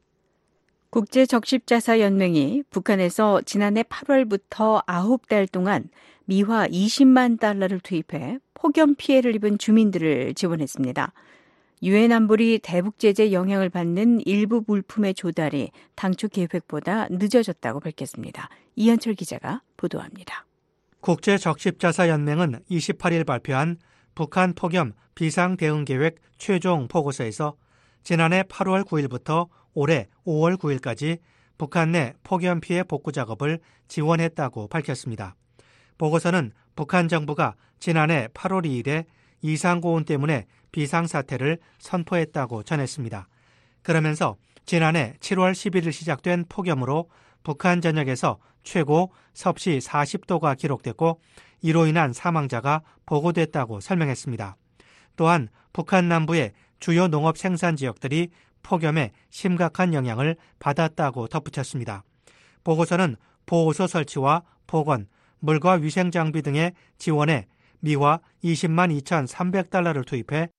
국제적십자사연맹이 북한에서 지난해 8월부터 9달 동안 미화 20만 달러를 투입해 폭염 피해를 입은 주민들을 지원했습니다. 유엔 안보리 대북 제재 영향을 받는 일부 물품의 조달이 당초 계획보다 늦어졌다고 밝혔습니다. 이현철 기자가 보도합니다. 국제적십자사연맹은 28일 발표한 북한 폭염 비상대응계획 최종 보고서에서 지난해 8월 9일부터 올해 5월 9일까지 북한 내 폭염 피해 복구 작업을 지원했다고 밝혔습니다. 보고서는 북한 정부가 지난해 8월 2일에 이상고온 때문에 비상사태를 선포했다고 전했습니다. 그러면서 지난해 7월 11일 시작된 폭염으로 북한 전역에서 최고 섭씨 40도가 기록됐고 이로 인한 사망자가 보고됐다고 설명했습니다. 또한 북한 남부의 주요 농업 생산 지역들이 폭염에 심각한 영향을 받았다고 덧붙였습니다. 보고서는 보호소 설치와 복원, 물과 위생 장비 등의 지원에 미화 20만 2,300달러를 투입해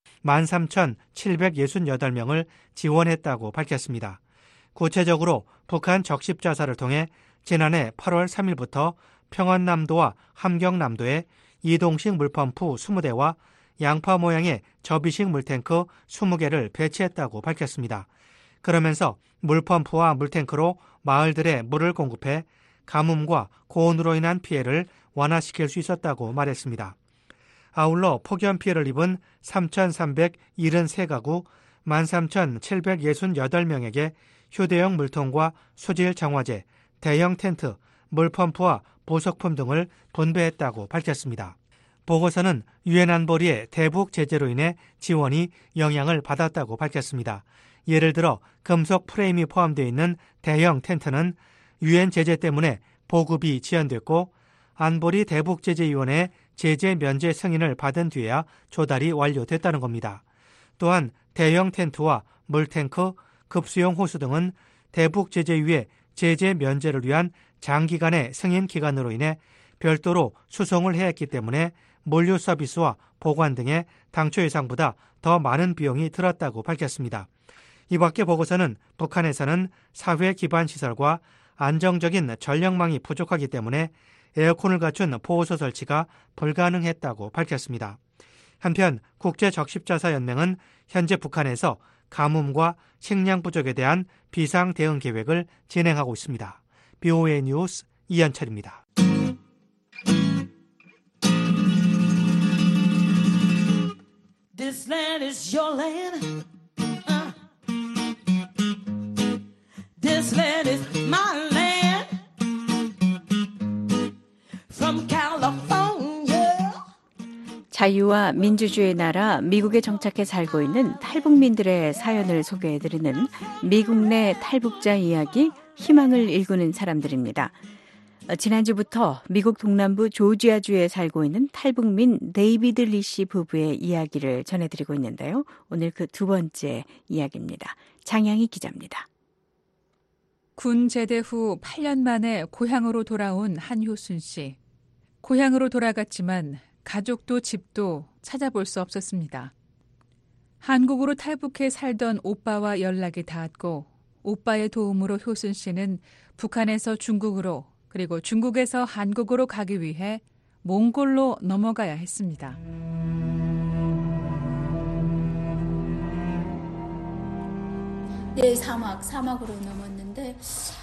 13,768명을 지원했다고 밝혔습니다. 구체적으로 북한 적십자사를 통해 지난해 8월 3일부터 평안남도와 함경남도에 이동식 물펌프 20대와 양파 모양의 접이식 물탱크 20개를 배치했다고 밝혔습니다. 그러면서 물펌프와 물탱크로 마을들에 물을 공급해 가뭄과 고온으로 인한 피해를 완화시킬 수 있었다고 말했습니다. 아울러 폭염 피해를 입은 3,373가구 13,768명에게 휴대용 물통과 수질 정화제, 대형 텐트, 물펌프와 보석품 등을 분배했다고 밝혔습니다. 보고서는 유엔 안보리의 대북 제재로 인해 지원이 영향을 받았다고 밝혔습니다. 예를 들어 금속 프레임이 포함되어 있는 대형 텐트는 유엔 제재 때문에 보급이 지연됐고 안보리 대북제재위원회 제재 면제 승인을 받은 뒤에야 조달이 완료됐다는 겁니다. 또한 대형 텐트와 물탱크, 급수용 호수 등은 대북제재위의 제재 면제를 위한 장기간의 승인 기간으로 인해 별도로 수송을 해야 했기 때문에 물류 서비스와 보관 등의 당초 예상보다 더 많은 비용이 들었다고 밝혔습니다. 이 밖에 보고서는 북한에서는 사회 기반 시설과 안정적인 전력망이 부족하기 때문에 에어컨을 갖춘 보호소 설치가 불가능했다고 밝혔습니다. 한편 국제적십자사연맹은 현재 북한에서 가뭄과 식량 부족에 대한 비상 대응 계획을 진행하고 있습니다. BOA 뉴스 이현철입니다. This land is your land. This land is my land. From California 자유와 민주주의 나라 미국에 정착해 살고 있는 탈북민들의 사연을 소개해드리는 미국 내 탈북자 이야기, 희망을 일구는 사람들입니다. 지난주부터 미국 동남부 조지아주에 살고 있는 탈북민 데이비드 리 씨 부부의 이야기를 전해드리고 있는데요. 오늘 그 두 번째 이야기입니다. 장양희 기자입니다. 군 제대 후 8년 만에 고향으로 돌아온 한효순 씨. 고향으로 돌아갔지만 가족도 집도 찾아볼 수 없었습니다. 한국으로 탈북해 살던 오빠와 연락이 닿았고 오빠의 도움으로 효순 씨는 북한에서 중국으로 그리고 중국에서 한국으로 가기 위해 몽골로 넘어가야 했습니다. 네, 사막으로 넘었는데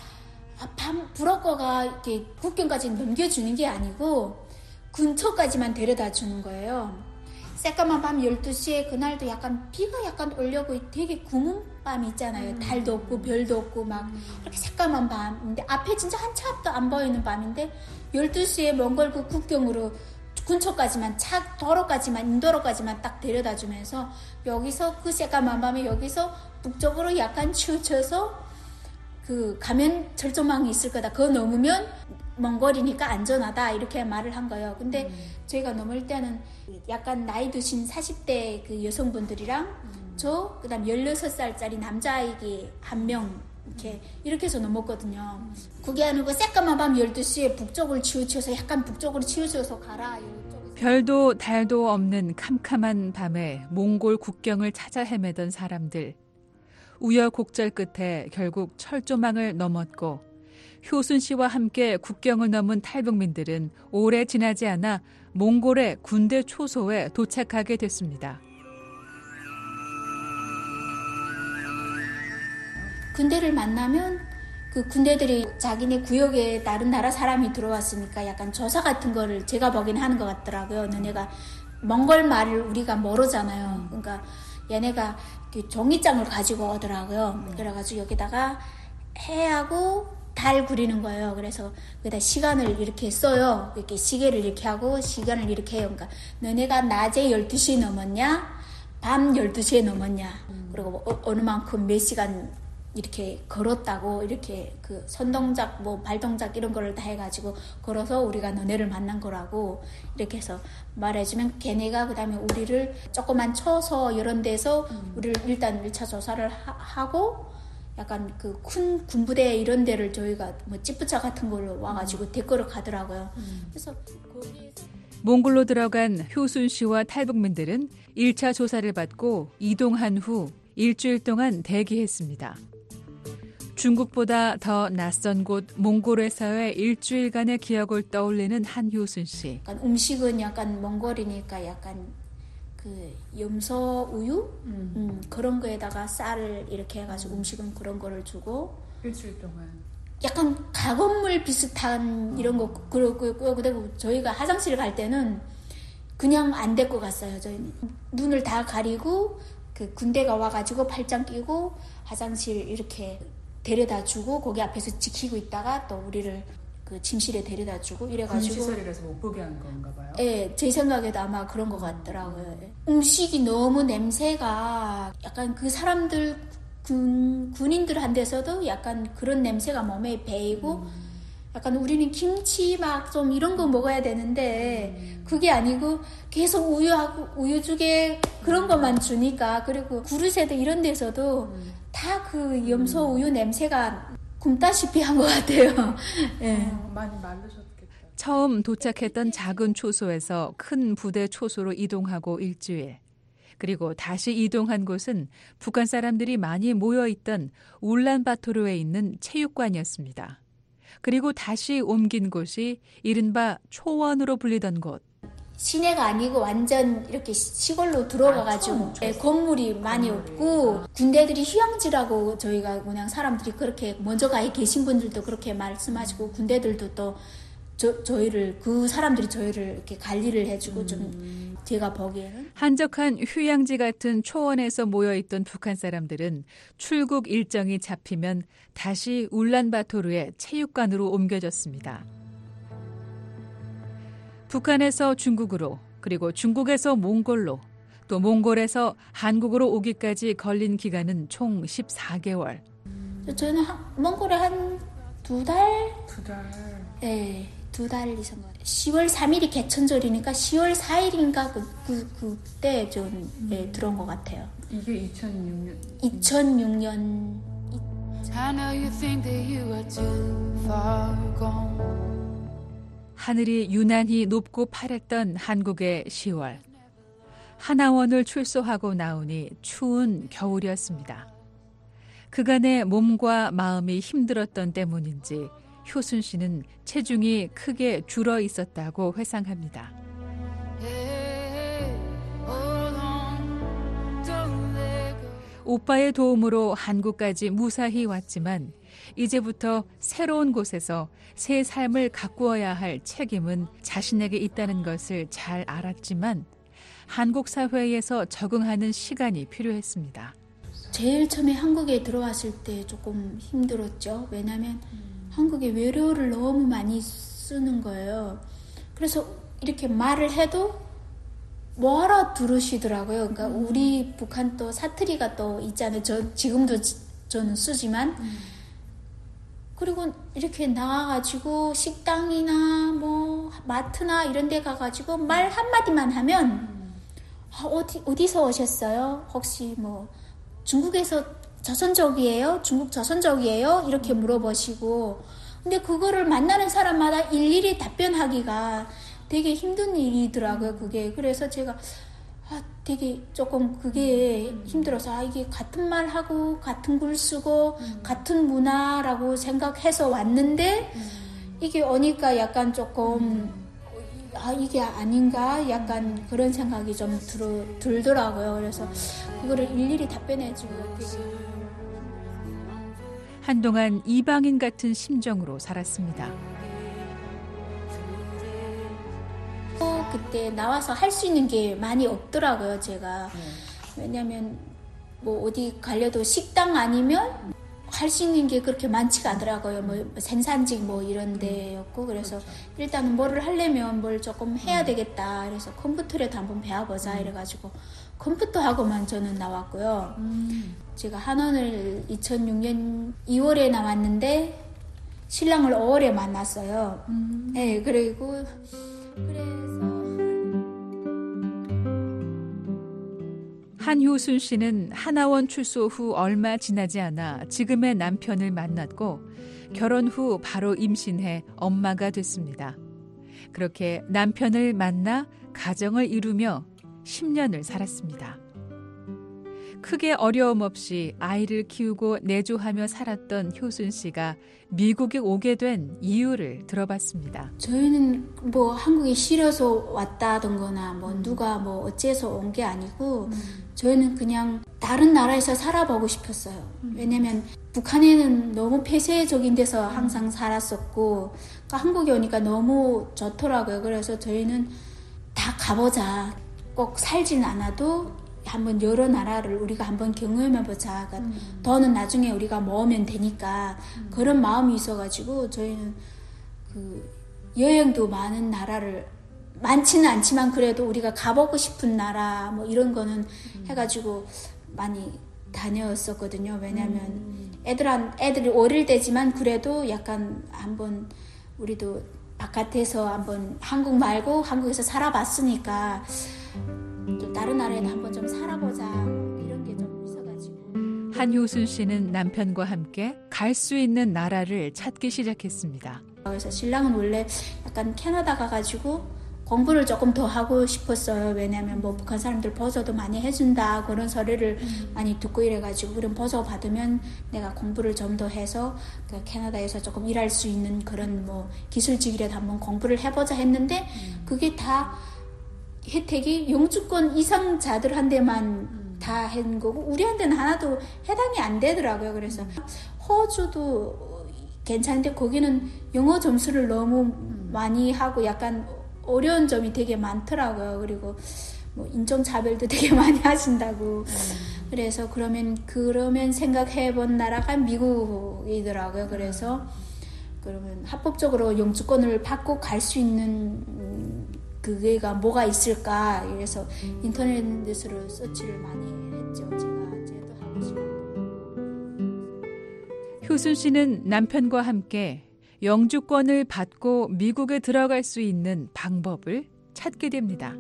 브로커가 이렇게 국경까지 넘겨주는 게 아니고 근처까지만 데려다 주는 거예요. 새까만 밤 12시에 그날도 약간 비가 약간 오려고 되게 구문 밤 있잖아요. 달도 없고 별도 없고 막 이렇게 새까만 밤인데 앞에 진짜 한 차 앞도 안 보이는 밤인데 12시에 몽골 그 국경으로 근처까지만 도로까지만 인도로까지만 딱 데려다 주면서 여기서 그 새까만 밤에 여기서 북쪽으로 약간 치우쳐서 가면 절조망이 있을 거다. 그거 넘으면 몽골이니까 안전하다. 이렇게 말을 한 거예요. 근데 저희가 넘을 때는 약간 나이 드신 40대 그 여성분들이랑 그다음 16살짜리 남자아이 한 명 이렇게 해서 넘었거든요. 그게 아니고 새까만 밤 12시에 북쪽을 치우쳐서 약간 북쪽으로 치우쳐서 가라. 별도 달도 없는 캄캄한 밤에 몽골 국경을 찾아 헤매던 사람들. 우여곡절 끝에 결국 철조망을 넘었고 효순 씨와 함께 국경을 넘은 탈북민들은 오래 지나지 않아 몽골의 군대 초소에 도착하게 됐습니다. 군대를 만나면 그 군대들이 자기네 구역에 다른 나라 사람이 들어왔으니까 약간 조사 같은 거를 제가 보긴 하는 것 같더라고요. 너네가 몽골 말을 우리가 모르잖아요. 그러니까 얘네가 종이장을 가지고 오더라고요. 그래가지고 여기다가 해하고 달 그리는 거예요. 그래서 거기다 시간을 이렇게 써요. 이렇게 시계를 이렇게 하고 시간을 이렇게 해요. 그러니까 너네가 낮에 12시에 넘었냐? 밤 12시에 넘었냐? 그리고 어느 만큼 몇 시간 이렇게 걸었다고 이렇게 그 손동작 발동작 이런 거를 다 해가지고 걸어서 우리가 너네를 만난 거라고 이렇게 해서 말해주면 걔네가 그다음에 우리를 조그만 쳐서 이런 데서 우리를 일단 1차 조사를 하고 약간 그 큰 군부대 이런 데를 저희가 찌푸차 같은 걸로 와가지고 데리러 가더라고요. 그래서 몽골로 들어간 효순 씨와 탈북민들은 1차 조사를 받고 이동한 후 일주일 동안 대기했습니다. 중국보다 더 낯선 곳 몽골에서의 일주일간의 기억을 떠올리는 한효순 씨. 약간 음식은 약간 몽골이니까 약간 그 염소 우유 그런 거에다가 쌀을 이렇게 해가지고 음식은 그런 거를 주고 일주일 동안 약간 가건물 비슷한 이런 거 그리고 저희가 화장실 갈 때는 그냥 안 데리고 갔어요. 저희는 눈을 다 가리고 그 군대가 와가지고 팔짱 끼고 화장실 이렇게 데려다 주고 거기 앞에서 지키고 있다가 또 우리를 그 침실에 데려다 주고 이래가지고 군시설이라서 못 보게 한 건가 봐요. 네, 제 생각에도 아마 그런 것 같더라고요. 음식이 너무 냄새가 약간 그 사람들 군인들한테서도 약간 그런 냄새가 몸에 배이고 약간 우리는 김치 막 좀 이런 거 먹어야 되는데 그게 아니고 계속 우유죽에 그런 것만 주니까 그리고 그릇에도 이런 데서도 다 그 염소 우유 냄새가 굶다시피 한 것 같아요. 네. 많이 말르셨겠다. 처음 도착했던 작은 초소에서 큰 부대 초소로 이동하고 일주일. 그리고 다시 이동한 곳은 북한 사람들이 많이 모여있던 울란바토르에 있는 체육관이었습니다. 그리고 다시 옮긴 곳이 이른바 초원으로 불리던 곳. 시내가 아니고 완전 이렇게 시골로 들어가가지고 건물이 많이 없고 군대들이 휴양지라고 저희가 그냥 사람들이 그렇게 먼저 가 계신 분들도 그렇게 말씀하시고 군대들도 또 저희를 그 사람들이 저희를 이렇게 관리를 해주고 좀 제가 보기에는 한적한 휴양지 같은 초원에서 모여있던 북한 사람들은 출국 일정이 잡히면 다시 울란바토르의 체육관으로 옮겨졌습니다. 북한에서 중국으로 그리고 중국에서 몽골로, 또 몽골에서 한국으로 오기까지 걸린 기간은 총 14개월. 저는 몽골에 한 2달? 2달. 네, 2달 이상. 10월 3일이 개천절이니까 10월 4일인가 그때 좀 들어온 것 같아요. 이게 2006년. 2006년. I know you think that you are too far gone. 하늘이 유난히 높고 파랬던 한국의 10월. 하나원을 출소하고 나오니 추운 겨울이었습니다. 그간의 몸과 마음이 힘들었던 때문인지 효순 씨는 체중이 크게 줄어 있었다고 회상합니다. 오빠의 도움으로 한국까지 무사히 왔지만 이제부터 새로운 곳에서 새 삶을 가꾸어야 할 책임은 자신에게 있다는 것을 잘 알았지만 한국 사회에서 적응하는 시간이 필요했습니다. 제일 처음에 한국에 들어왔을 때 조금 힘들었죠. 왜냐하면 한국에 외래어를 너무 많이 쓰는 거예요. 그래서 이렇게 말을 해도 뭐 알아들으시더라고요. 그러니까 우리 북한 또 사투리가 또 있잖아요. 지금도 저는 쓰지만 그리고 이렇게 나가가지고 식당이나 뭐 마트나 이런 데 가가지고 말 한마디만 하면 어디서 오셨어요? 혹시 뭐 중국에서 조선족이에요? 중국 조선족이에요? 이렇게 물어보시고 근데 그거를 만나는 사람마다 일일이 답변하기가 되게 힘든 일이더라고요, 그게. 그래서 제가 되게 조금 그게 힘들어서 이게 같은 말하고 같은 글 쓰고 같은 문화라고 생각해서 왔는데 이게 오니까 약간 조금 이게 아닌가? 약간 그런 생각이 좀 들더라고요. 그래서 그거를 일일이 답변해주고 되게 한동안 이방인 같은 심정으로 살았습니다. 그때 나와서 할 수 있는 게 많이 없더라고요, 제가. 왜냐면 뭐 어디 가려도 식당 아니면 할 수 있는 게 그렇게 많지가 않더라고요. 뭐 생산직 뭐 이런 데였고 그래서 일단은 뭐를 하려면 뭘 조금 해야 되겠다. 그래서 컴퓨터라도 한번 배워보자 이래가지고 컴퓨터하고만 저는 나왔고요. 제가 한원을 2006년 2월에 나왔는데 신랑을 5월에 만났어요. 네, 그리고 한효순 씨는 하나원 출소 후 얼마 지나지 않아 지금의 남편을 만났고 결혼 후 바로 임신해 엄마가 됐습니다. 그렇게 남편을 만나 가정을 이루며 10년을 살았습니다. 크게 어려움 없이 아이를 키우고 내조하며 살았던 효순 씨가 미국에 오게 된 이유를 들어봤습니다. 저희는 뭐 한국이 싫어서 왔다던거나 뭐 누가 뭐 어째서 온 게 아니고 저희는 그냥 다른 나라에서 살아보고 싶었어요. 왜냐면 북한에는 너무 폐쇄적인 데서 항상 살았었고 그러니까 한국에 오니까 너무 좋더라고요. 그래서 저희는 다 가보자. 꼭 살진 않아도 한번 여러 나라를 우리가 한번 경험해보자. 그러니까 더는 나중에 우리가 모으면 되니까 그런 마음이 있어가지고 저희는 그 여행도 많은 나라를 많지는 않지만 그래도 우리가 가보고 싶은 나라 뭐 이런 거는 해가지고 많이 다녔었거든요. 왜냐면 애들이 어릴 때지만 그래도 약간 한번 우리도 바깥에서 한번 한국 말고 한국에서 살아봤으니까 좀 다른 나라에도 한번 좀 살아보자 이런 게 좀 있어가지고. 한효순 씨는 남편과 함께 갈 수 있는 나라를 찾기 시작했습니다. 그래서 신랑은 원래 약간 캐나다 가가지고 공부를 조금 더 하고 싶었어요. 왜냐면 뭐 북한 사람들 보조도 많이 해준다 그런 소리를 많이 듣고 이래가지고 그런 보조 받으면 내가 공부를 좀 더 해서 그 캐나다에서 조금 일할 수 있는 그런 뭐 기술직이라도 한번 공부를 해보자 했는데 그게 다 혜택이 영주권 이상자들한테만 다 한 거고 우리한테는 하나도 해당이 안 되더라고요. 그래서 호주도 괜찮은데 거기는 영어 점수를 너무 많이 하고 약간 어려운 점이 되게 많더라고요. 그리고 뭐 인종차별도 되게 많이 하신다고. 그래서 그러면 생각해본 나라가 미국이더라고요. 그래서 그러면 합법적으로 영주권을 받고 갈 수 있는 그게가 뭐가 있을까 이래서 인터넷으로 서치를 많이 했죠. 제가 하고 싶어요. 효순 씨는 남편과 함께 영주권을 받고 미국에 들어갈 수 있는 방법을 찾게 됩니다.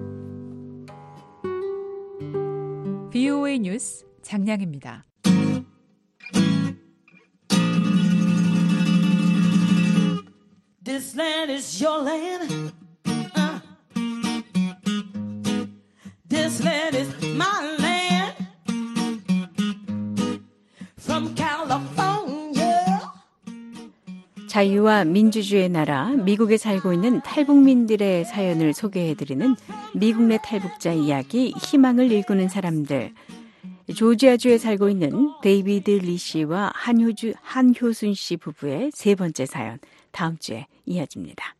VOA 뉴스 장량입니다. This land is your land. This land is my land. From California. 자유와 민주주의의 나라 미국에 살고 있는 탈북민들의 사연을 소개해드리는 미국 내 탈북자 이야기 희망을 일구는 사람들. 조지아주에 살고 있는 데이비드 리 씨와 한효순 씨 부부의 세 번째 사연 다음 주에 이어집니다.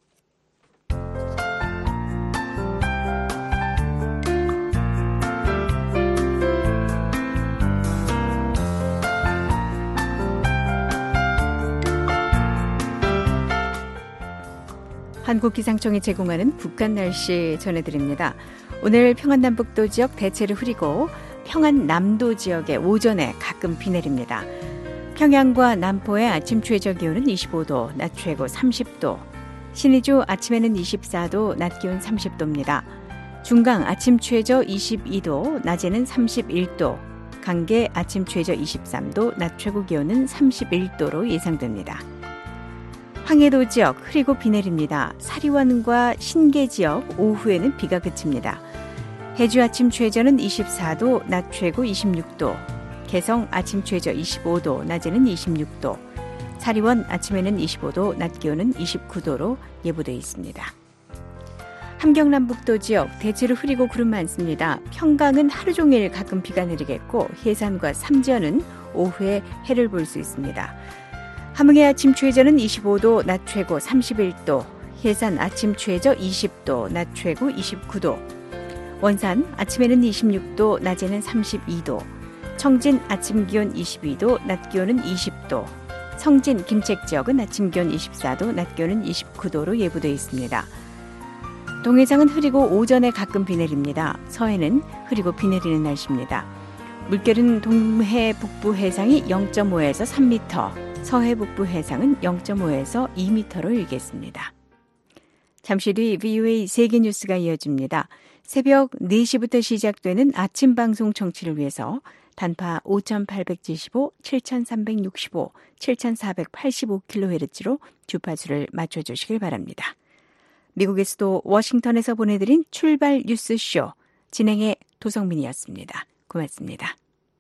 한국기상청이 제공하는 북한 날씨 전해드립니다. 오늘 평안남북도 지역 대체로 흐리고 평안남도 지역에 오전에 가끔 비 내립니다. 평양과 남포의 아침 최저 기온은 25도, 낮 최고 30도. 신의주 아침에는 24도, 낮 기온 30도입니다. 중강 아침 최저 22도, 낮에는 31도. 강계 아침 최저 23도, 낮 최고 기온은 31도로 예상됩니다. 황해도 지역 흐리고 비 내립니다. 사리원과 신계 지역 오후에는 비가 그칩니다. 해주 아침 최저는 24도, 낮 최고 26도. 개성 아침 최저 25도, 낮에는 26도. 사리원 아침에는 25도, 낮 기온은 29도로 예보되어 있습니다. 함경남북도 지역 대체로 흐리고 구름 많습니다. 평강은 하루 종일 가끔 비가 내리겠고 해산과 삼전은 오후에 해를 볼 수 있습니다. 함흥의 아침 최저는 25도, 낮 최고 31도. 해산 아침 최저 20도, 낮 최고 29도. 원산 아침에는 26도, 낮에는 32도. 청진 아침 기온 22도, 낮 기온은 20도. 성진, 김책 지역은 아침 기온 24도, 낮 기온은 29도로 예보되어 있습니다. 동해상은 흐리고 오전에 가끔 비 내립니다. 서해는 흐리고 비 내리는 날씨입니다. 물결은 동해 북부 해상이 0.5에서 3m, 서해 북부 해상은 0.5에서 2m로 일겠습니다. 잠시 뒤 VOA 세계뉴스가 이어집니다. 새벽 4시부터 시작되는 아침 방송 청취를 위해서 단파 5875, 7365, 7485kHz로 주파수를 맞춰주시길 바랍니다. 미국의 수도 워싱턴에서 보내드린 출발 뉴스쇼 진행의 도성민이었습니다. 고맙습니다.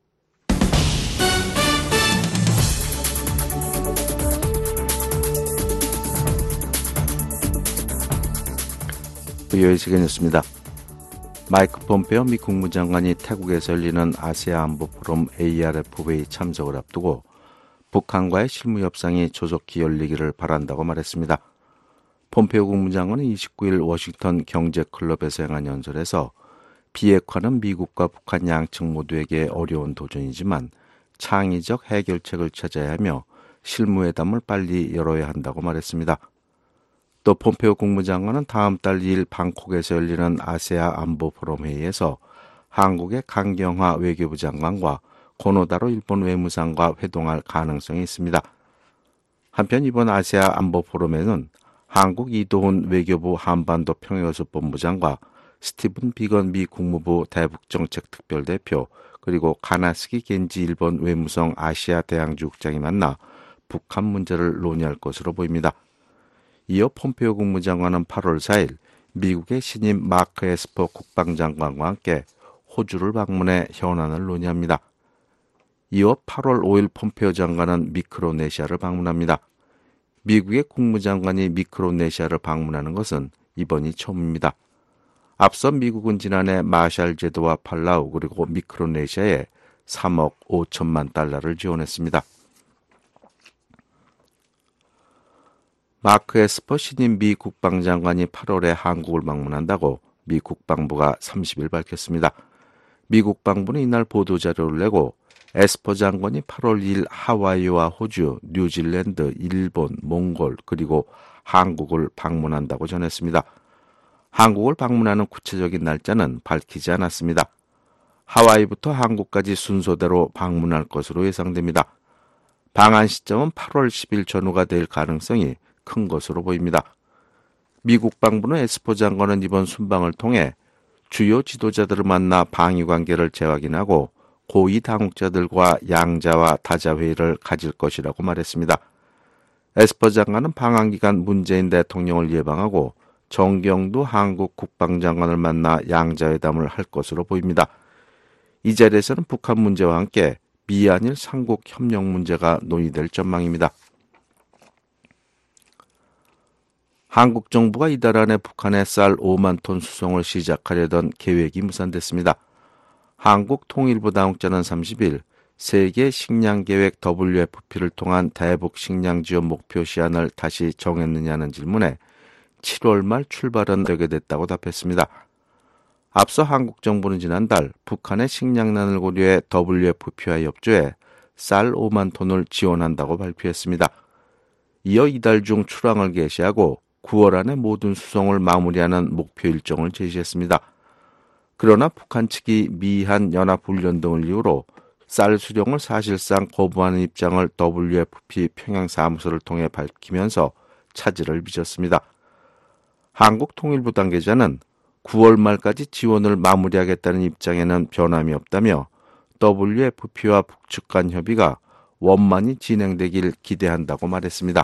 VOA 세계뉴스입니다. 마이크 폼페오 미 국무장관이 태국에서 열리는 아시아 안보 포럼 ARF 회의 참석을 앞두고 북한과의 실무 협상이 조속히 열리기를 바란다고 말했습니다. 폼페오 국무장관은 29일 워싱턴 경제클럽에서 행한 연설에서 비핵화는 미국과 북한 양측 모두에게 어려운 도전이지만 창의적 해결책을 찾아야 하며 실무회담을 빨리 열어야 한다고 말했습니다. 또 폼페오 국무장관은 다음 달 2일 방콕에서 열리는 아세아 안보 포럼 회의에서 한국의 강경화 외교부 장관과 고노다로 일본 외무상과 회동할 가능성이 있습니다. 한편 이번 아세아 안보 포럼에는 한국 이도훈 외교부 한반도 평화연수본부장과 스티븐 비건 미 국무부 대북정책특별대표 그리고 가나스기 겐지 일본 외무성 아시아 대항주국장이 만나 북한 문제를 논의할 것으로 보입니다. 이어 폼페오 국무장관은 8월 4일 미국의 신임 마크 에스퍼 국방장관과 함께 호주를 방문해 현안을 논의합니다. 이어 8월 5일 폼페오 장관은 미크로네시아를 방문합니다. 미국의 국무장관이 미크로네시아를 방문하는 것은 이번이 처음입니다. 앞서 미국은 지난해 마샬 제도와 팔라우 그리고 미크로네시아에 3억 5천만 달러를 지원했습니다. 마크 에스퍼 신임 미 국방장관이 8월에 한국을 방문한다고 미 국방부가 30일 밝혔습니다. 미 국방부는 이날 보도자료를 내고 에스퍼 장관이 8월 2일 하와이와 호주, 뉴질랜드, 일본, 몽골 그리고 한국을 방문한다고 전했습니다. 한국을 방문하는 구체적인 날짜는 밝히지 않았습니다. 하와이부터 한국까지 순서대로 방문할 것으로 예상됩니다. 방한 시점은 8월 10일 전후가 될 가능성이 큰 것으로 보입니다. 미국 방문은 에스퍼 장관은 이번 순방을 통해 주요 지도자들을 만나 방위 관계를 재확인하고 고위 당국자들과 양자와 다자 회의를 가질 것이라고 말했습니다. 에스퍼 장관은 방한 기간 문재인 대통령을 예방하고 정경두 한국 국방장관을 만나 양자회담을 할 것으로 보입니다. 이 자리에서는 북한 문제와 함께 미한일 삼국 협력 문제가 논의될 전망입니다. 한국 정부가 이달 안에 북한에 쌀 5만 톤 수송을 시작하려던 계획이 무산됐습니다. 한국통일부 당국자는 30일 세계 식량계획 WFP를 통한 대북 식량 지원 목표 시한을 다시 정했느냐는 질문에 7월 말 출발은 되게 됐다고 답했습니다. 앞서 한국 정부는 지난달 북한의 식량난을 고려해 WFP와 협조해 쌀 5만 톤을 지원한다고 발표했습니다. 이어 이달 중 출항을 개시하고 9월 안에 모든 수송을 마무리하는 목표 일정을 제시했습니다. 그러나 북한 측이 미한 연합훈련 등을 이유로 쌀 수령을 사실상 거부하는 입장을 WFP 평양사무소를 통해 밝히면서 차질을 빚었습니다. 한국통일부 관계자는 9월 말까지 지원을 마무리하겠다는 입장에는 변함이 없다며 WFP와 북측 간 협의가 원만히 진행되길 기대한다고 말했습니다.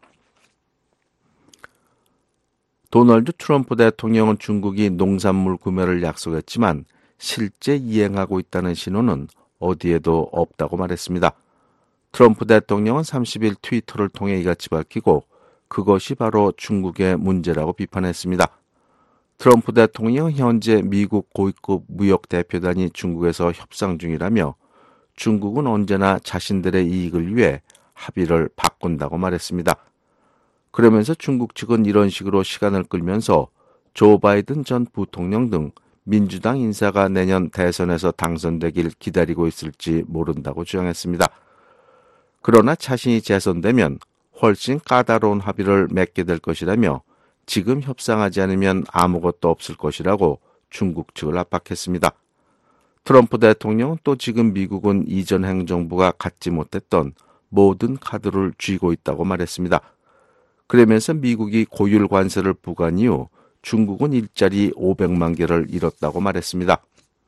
도널드 트럼프 대통령은 중국이 농산물 구매를 약속했지만 실제 이행하고 있다는 신호는 어디에도 없다고 말했습니다. 트럼프 대통령은 30일 트위터를 통해 이같이 밝히고 그것이 바로 중국의 문제라고 비판했습니다. 트럼프 대통령은 현재 미국 고위급 무역 대표단이 중국에서 협상 중이라며 중국은 언제나 자신들의 이익을 위해 합의를 바꾼다고 말했습니다. 그러면서 중국 측은 이런 식으로 시간을 끌면서 조 바이든 전 부통령 등 민주당 인사가 내년 대선에서 당선되길 기다리고 있을지 모른다고 주장했습니다. 그러나 자신이 재선되면 훨씬 까다로운 합의를 맺게 될 것이라며 지금 협상하지 않으면 아무것도 없을 것이라고 중국 측을 압박했습니다. 트럼프 대통령은 또 지금 미국은 이전 행정부가 갖지 못했던 모든 카드를 쥐고 있다고 말했습니다. 그러면서 미국이 고율 관세를 부과한 이후 중국은 일자리 500만 개를 잃었다고 말했습니다.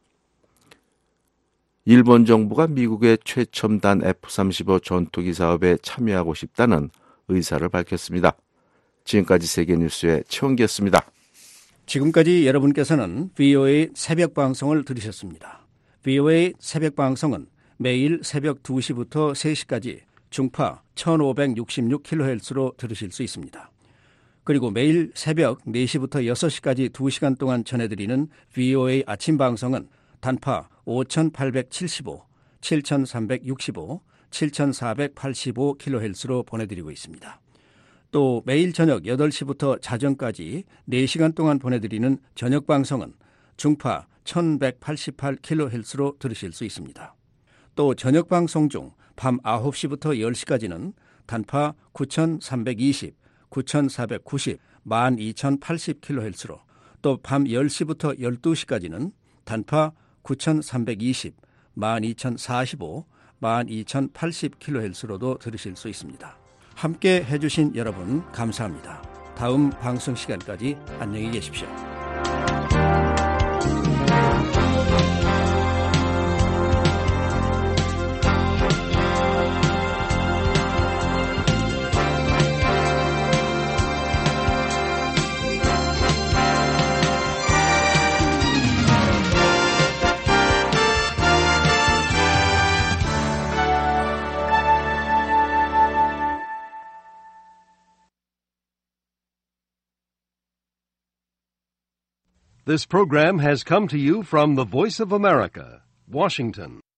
일본 정부가 미국의 최첨단 F-35 전투기 사업에 참여하고 싶다는 의사를 밝혔습니다. 지금까지 세계뉴스의 최원기였습니다. 지금까지 여러분께서는 VOA 새벽 방송을 들으셨습니다. VOA 새벽 방송은 매일 새벽 2시부터 3시까지 중파 1566kHz로 들으실 수 있습니다. 그리고 매일 새벽 4시부터 6시까지 2시간 동안 전해드리는 VOA 아침 방송은 단파 5875, 7365, 7485kHz로 보내드리고 있습니다. 또 매일 저녁 8시부터 자정까지 4시간 동안 보내드리는 저녁 방송은 중파 1188kHz로 들으실 수 있습니다. 또 저녁 방송 중 밤 9시부터 10시까지는 단파 9320, 9490, 12080kHz로 또 밤 10시부터 12시까지는 단파 9320, 12045, 12080kHz로도 들으실 수 있습니다. 함께 해주신 여러분 감사합니다. 다음 방송 시간까지 안녕히 계십시오. This program has come to you from the Voice of America, Washington.